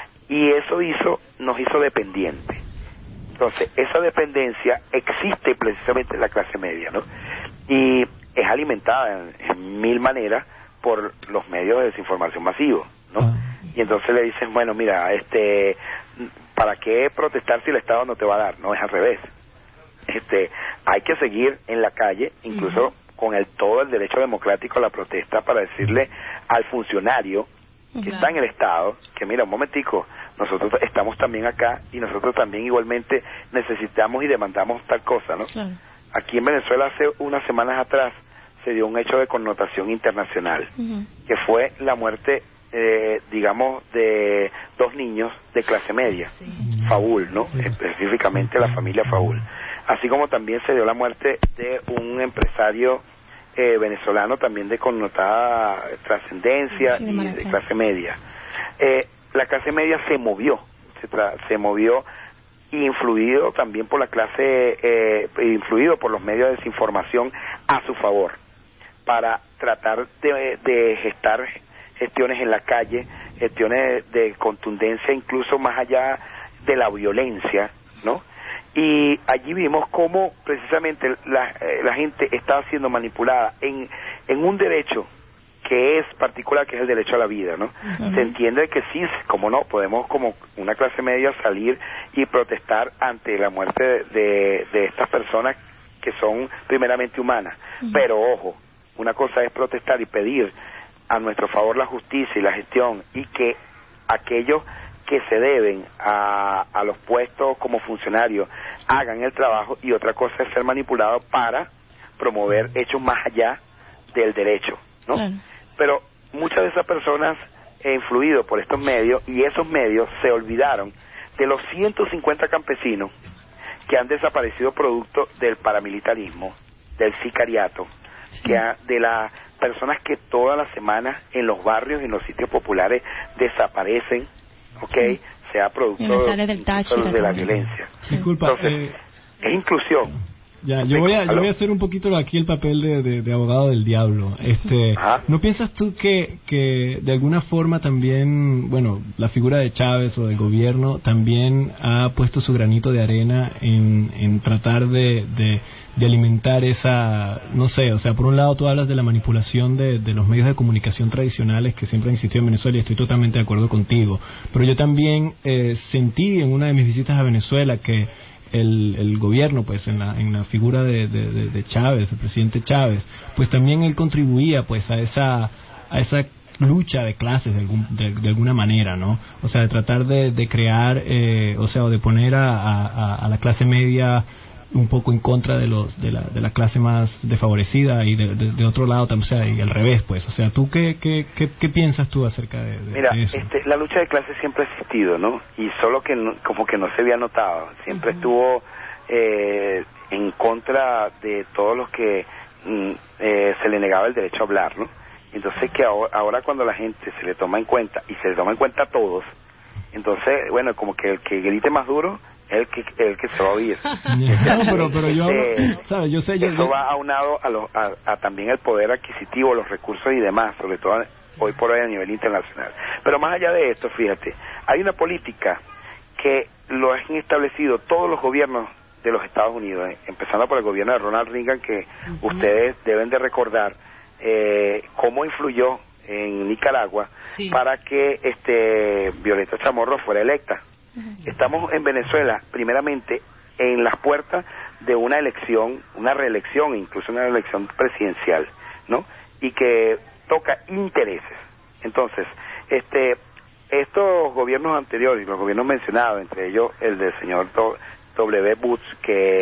Y eso hizo, nos hizo dependientes. Entonces, esa dependencia existe precisamente en la clase media, ¿no? Y es alimentada en, en mil maneras por los medios de desinformación masivos, ¿no? Y entonces le dicen, bueno, mira, este, ¿para qué protestar si el Estado no te va a dar? No, es al revés. Este, hay que seguir en la calle, incluso uh-huh. con el todo el derecho democrático a la protesta, para decirle al funcionario que uh-huh. está en el Estado, que mira, un momentico, nosotros estamos también acá y nosotros también igualmente necesitamos y demandamos tal cosa, ¿no? Claro. Aquí en Venezuela hace unas semanas atrás se dio un hecho de connotación internacional, uh-huh. que fue la muerte Eh, digamos, de dos niños de clase media, sí. Fabul, ¿no? Sí. Específicamente la familia Fabul. Así como también se dio la muerte de un empresario eh, venezolano también de connotada trascendencia sí, de y de clase media. Eh, la clase media se movió, se, tra- se movió influido también por la clase, eh, influido por los medios de desinformación a su favor, para tratar de, de gestar gestiones en la calle, gestiones de, de contundencia incluso más allá de la violencia, ¿no? Y allí vimos cómo precisamente la, eh, la gente estaba siendo manipulada en, en un derecho que es particular, que es el derecho a la vida, ¿no? Uh-huh. Se entiende que sí, como no, podemos como una clase media salir y protestar ante la muerte de, de, de estas personas que son primeramente humanas, uh-huh. pero ojo, una cosa es protestar y pedir a nuestro favor la justicia y la gestión, y que aquellos que se deben a, a los puestos como funcionarios hagan el trabajo, y otra cosa es ser manipulado para promover hechos más allá del derecho, ¿no? Claro. Pero muchas de esas personas he influido por estos medios, y esos medios se olvidaron de los ciento cincuenta campesinos que han desaparecido producto del paramilitarismo, del sicariato, sí. que ha, de las personas que todas las semanas en los barrios y en los sitios populares desaparecen, ¿ok? Sí. Sea producto de, del Táchira, de la violencia. Sí. Disculpa, Entonces, eh, es inclusión. Ya, yo voy a yo voy a hacer un poquito aquí el papel de, de, de abogado del diablo. Este, ¿no piensas tú que que de alguna forma también, bueno, la figura de Chávez o del gobierno también ha puesto su granito de arena en, en tratar de, de de alimentar esa, no sé, o sea, por un lado tú hablas de la manipulación de, de los medios de comunicación tradicionales que siempre han existido en Venezuela, y estoy totalmente de acuerdo contigo, pero yo también eh, sentí en una de mis visitas a Venezuela que el, el gobierno, pues en la, en la figura de, de, de Chávez, el presidente Chávez, pues también él contribuía pues a esa, a esa lucha de clases de, algún, de, de alguna manera, ¿no? O sea, de tratar de, de crear, eh, o sea, o de poner a, a, a la clase media un poco en contra de los de la, de la clase más desfavorecida, y de, de, de otro lado también, o sea, y al revés, pues. O sea, ¿tú qué qué, qué, qué piensas tú acerca de, de, Mira, de eso? Este, la lucha de clases siempre ha existido, ¿no? Y solo que no, como que no se había notado. Siempre uh-huh. estuvo eh, en contra de todos los que mm, eh, se le negaba el derecho a hablar, ¿no? Entonces que ahora, ahora cuando la gente se le toma en cuenta, y se le toma en cuenta a todos, entonces, bueno, como que el que grite más duro el que el que se va a oír. No, pero, pero yo, eh, ¿sabes? Yo sé, yo, eso yo... va aunado a, lo, a, a también el poder adquisitivo, los recursos y demás, sobre todo hoy por hoy a nivel internacional. Pero más allá de esto, fíjate, hay una política que lo han establecido todos los gobiernos de los Estados Unidos, eh, empezando por el gobierno de Ronald Reagan, que uh-huh. ustedes deben de recordar eh, cómo influyó en Nicaragua sí. para que este Violeta Chamorro fuera electa. Estamos en Venezuela, primeramente, en las puertas de una elección, una reelección, incluso una elección presidencial, ¿no? Y que toca intereses. Entonces, este, estos gobiernos anteriores, los gobiernos mencionados, entre ellos el del señor Do, W. Bush, que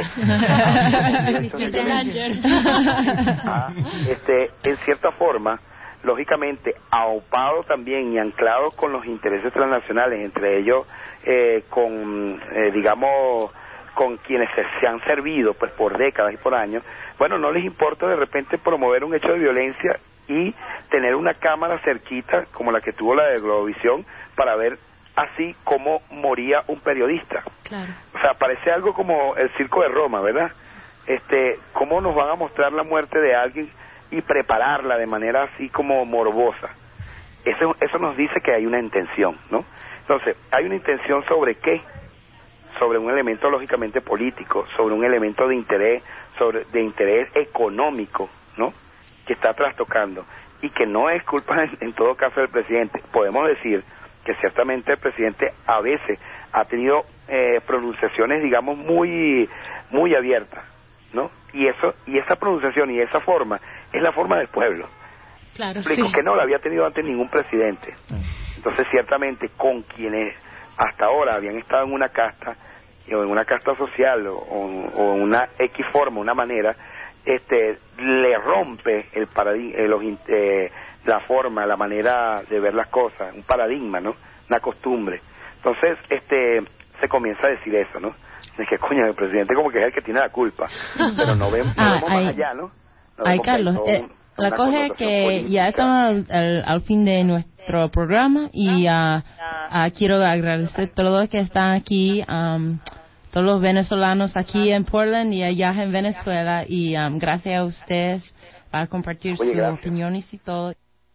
ah, este, en cierta forma, lógicamente, aupado también y anclado con los intereses transnacionales, entre ellos eh, con, eh, digamos, con quienes se, se han servido pues por décadas y por años, bueno, no les importa de repente promover un hecho de violencia y tener una cámara cerquita, como la que tuvo la de Globovisión, para ver así como moría un periodista. Claro. O sea, parece algo como el circo de Roma, ¿verdad? Este, ¿cómo nos van a mostrar la muerte de alguien y prepararla de manera así como morbosa? Eso, eso nos dice que hay una intención, ¿no? Entonces, ¿hay una intención sobre qué? Sobre un elemento lógicamente político, sobre un elemento de interés, sobre de interés económico, ¿no? Que está trastocando y que no es culpa en, en todo caso del presidente. Podemos decir que ciertamente el presidente a veces ha tenido eh, pronunciaciones, digamos, muy muy abiertas, ¿no? Y eso y esa pronunciación y esa forma es la forma del pueblo. Claro, Explico sí. que no la había tenido antes ningún presidente. Entonces, ciertamente, con quienes hasta ahora habían estado en una casta, o en una casta social, o, o en una X forma, una manera, este, le rompe el paradigma, eh, los, eh, la forma, la manera de ver las cosas, un paradigma, ¿no? Una costumbre. Entonces, este, se comienza a decir eso, ¿no? Es que, coño, el presidente como que es el que tiene la culpa, pero no vemos, no Ah, vemos ay, más allá, ¿no? No Ay, vemos que hay Carlos, todo eh, un- la una cosa es connotación que política. ya estamos al, al- al fin de nuestro programa y ah, ah, quiero agradecer a todos los que están aquí, um, todos los venezolanos aquí en Portland y allá en Venezuela, y um, gracias a ustedes por compartir Oye, sus gracias. opiniones y todo.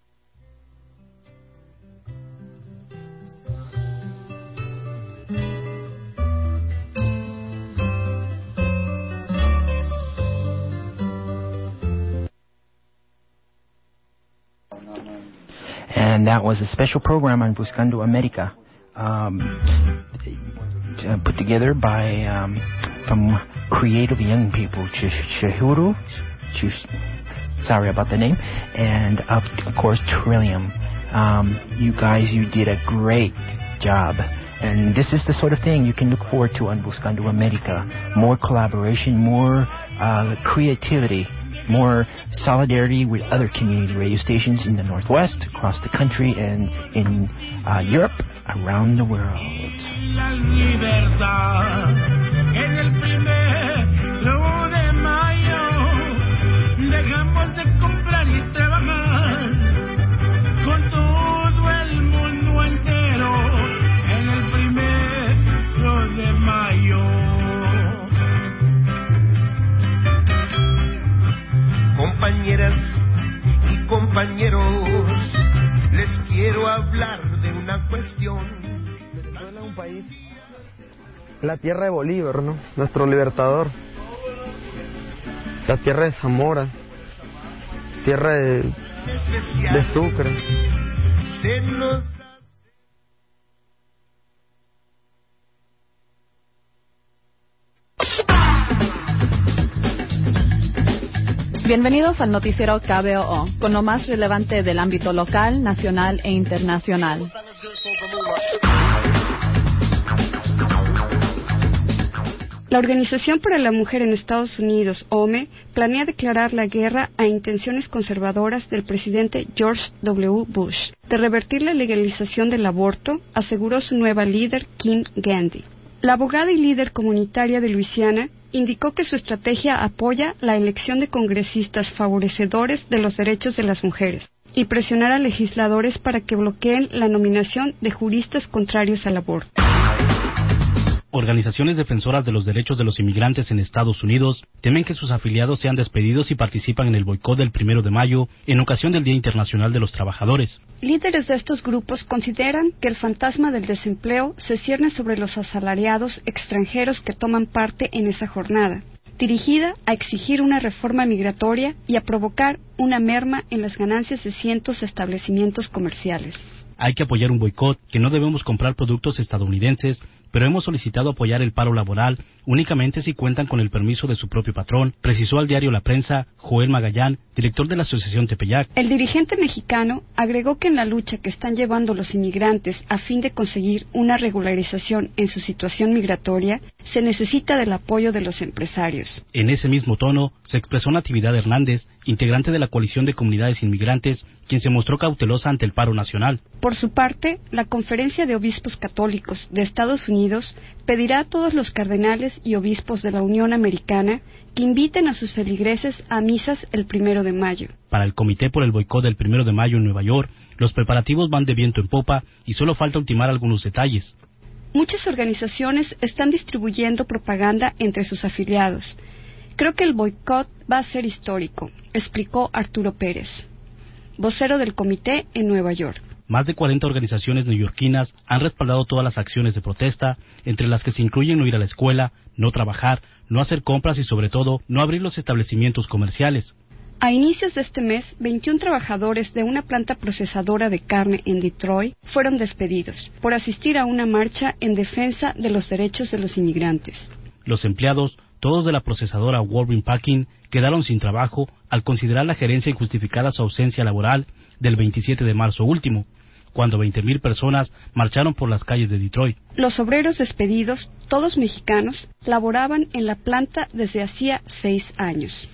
And that was a special program on Buscando America, um, uh, put together by um, from creative young people, Ch- Chihuru, Ch- sorry about the name, and of, of course Trillium. Um, you guys, you did a great job. And this is the sort of thing you can look forward to on Buscando America. More collaboration, more uh, creativity, more solidarity with other community radio stations in the Northwest, across the country, and in uh, Europe, around the world. La libertad en el primero de mayo dejamos de comprar y trabajar con todo el mundo entero en el primero de mayo. Compañeras y compañeros, les quiero hablar de una cuestión. Venezuela es un país, la tierra de Bolívar, ¿no? Nuestro libertador. La tierra de Zamora, tierra de, de Sucre. Se nos Bienvenidos al noticiero K B O O, con lo más relevante del ámbito local, nacional e internacional. La Organización para la Mujer en Estados Unidos, O M E, planea declarar la guerra a intenciones conservadoras del presidente George W. Bush de revertir la legalización del aborto, aseguró su nueva líder, Kim Gandhi. La abogada y líder comunitaria de Luisiana indicó que su estrategia apoya la elección de congresistas favorecedores de los derechos de las mujeres y presionar a legisladores para que bloqueen la nominación de juristas contrarios al aborto. Organizaciones defensoras de los derechos de los inmigrantes en Estados Unidos temen que sus afiliados sean despedidos y participan en el boicot del primero de mayo en ocasión del Día Internacional de los Trabajadores. Líderes de estos grupos consideran que el fantasma del desempleo se cierne sobre los asalariados extranjeros que toman parte en esa jornada, dirigida a exigir una reforma migratoria y a provocar una merma en las ganancias de cientos de establecimientos comerciales. Hay que apoyar un boicot, que no debemos comprar productos estadounidenses, pero hemos solicitado apoyar el paro laboral únicamente si cuentan con el permiso de su propio patrón, precisó al diario La Prensa Joel Magallán, director de la Asociación Tepeyac. El dirigente mexicano agregó que en la lucha que están llevando los inmigrantes a fin de conseguir una regularización en su situación migratoria, se necesita del apoyo de los empresarios. En ese mismo tono se expresó Natividad Hernández, integrante de la Coalición de Comunidades Inmigrantes, quien se mostró cautelosa ante el paro nacional. Por su parte, la Conferencia de Obispos Católicos de Estados Unidos pedirá a todos los cardenales y obispos de la Unión Americana que inviten a sus feligreses a misas el primero de mayo. Para el Comité por el Boicot del primero de mayo en Nueva York, los preparativos van de viento en popa y solo falta ultimar algunos detalles. Muchas organizaciones están distribuyendo propaganda entre sus afiliados. Creo que el boicot va a ser histórico, explicó Arturo Pérez, vocero del comité en Nueva York. Más de cuarenta organizaciones neoyorquinas han respaldado todas las acciones de protesta, entre las que se incluyen no ir a la escuela, no trabajar, no hacer compras y sobre todo no abrir los establecimientos comerciales. A inicios de este mes, veintiún trabajadores de una planta procesadora de carne en Detroit fueron despedidos por asistir a una marcha en defensa de los derechos de los inmigrantes. Los empleados, todos de la procesadora Walgreens Packing, quedaron sin trabajo al considerar la gerencia injustificada su ausencia laboral del veintisiete de marzo último, cuando veinte mil personas marcharon por las calles de Detroit. Los obreros despedidos, todos mexicanos, laboraban en la planta desde hacía seis años.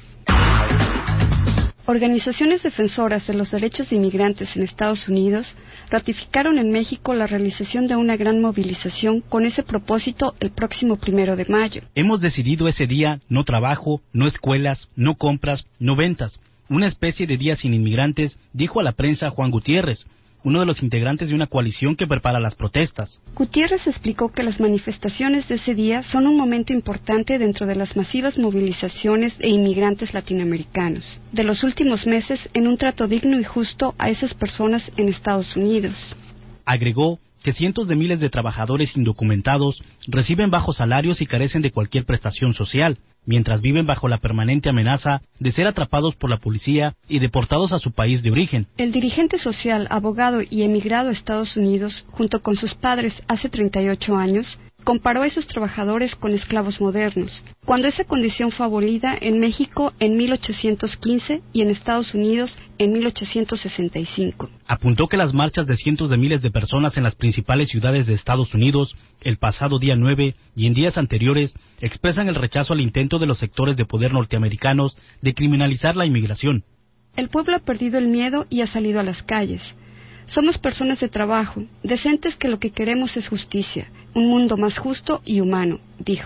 Organizaciones defensoras de los derechos de inmigrantes en Estados Unidos ratificaron en México la realización de una gran movilización con ese propósito el próximo primero de mayo. Hemos decidido ese día no trabajo, no escuelas, no compras, no ventas. Una especie de día sin inmigrantes, dijo a la prensa Juan Gutiérrez, uno de los integrantes de una coalición que prepara las protestas. Gutiérrez explicó que las manifestaciones de ese día son un momento importante dentro de las masivas movilizaciones de inmigrantes latinoamericanos de los últimos meses en un trato digno y justo a esas personas en Estados Unidos. Agregó que cientos de miles de trabajadores indocumentados reciben bajos salarios y carecen de cualquier prestación social, mientras viven bajo la permanente amenaza de ser atrapados por la policía y deportados a su país de origen. El dirigente social, abogado y emigrado a Estados Unidos, junto con sus padres hace treinta y ocho años, comparó a esos trabajadores con esclavos modernos, cuando esa condición fue abolida en México en mil ochocientos quince y en Estados Unidos en mil ochocientos sesenta y cinco. Apuntó que las marchas de cientos de miles de personas en las principales ciudades de Estados Unidos el pasado día nueve y en días anteriores expresan el rechazo al intento de los sectores de poder norteamericanos de criminalizar la inmigración. El pueblo ha perdido el miedo y ha salido a las calles. Somos personas de trabajo, decentes que lo que queremos es justicia, un mundo más justo y humano, dijo.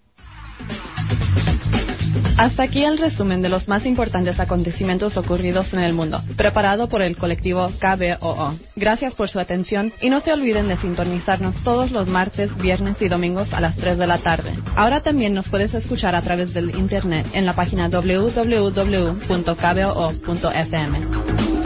Hasta aquí el resumen de los más importantes acontecimientos ocurridos en el mundo, preparado por el colectivo K B O O. Gracias por su atención y no se olviden de sintonizarnos todos los martes, viernes y domingos a las tres de la tarde. Ahora también nos puedes escuchar a través del internet en la página doble u doble u doble u punto k b o o punto f m.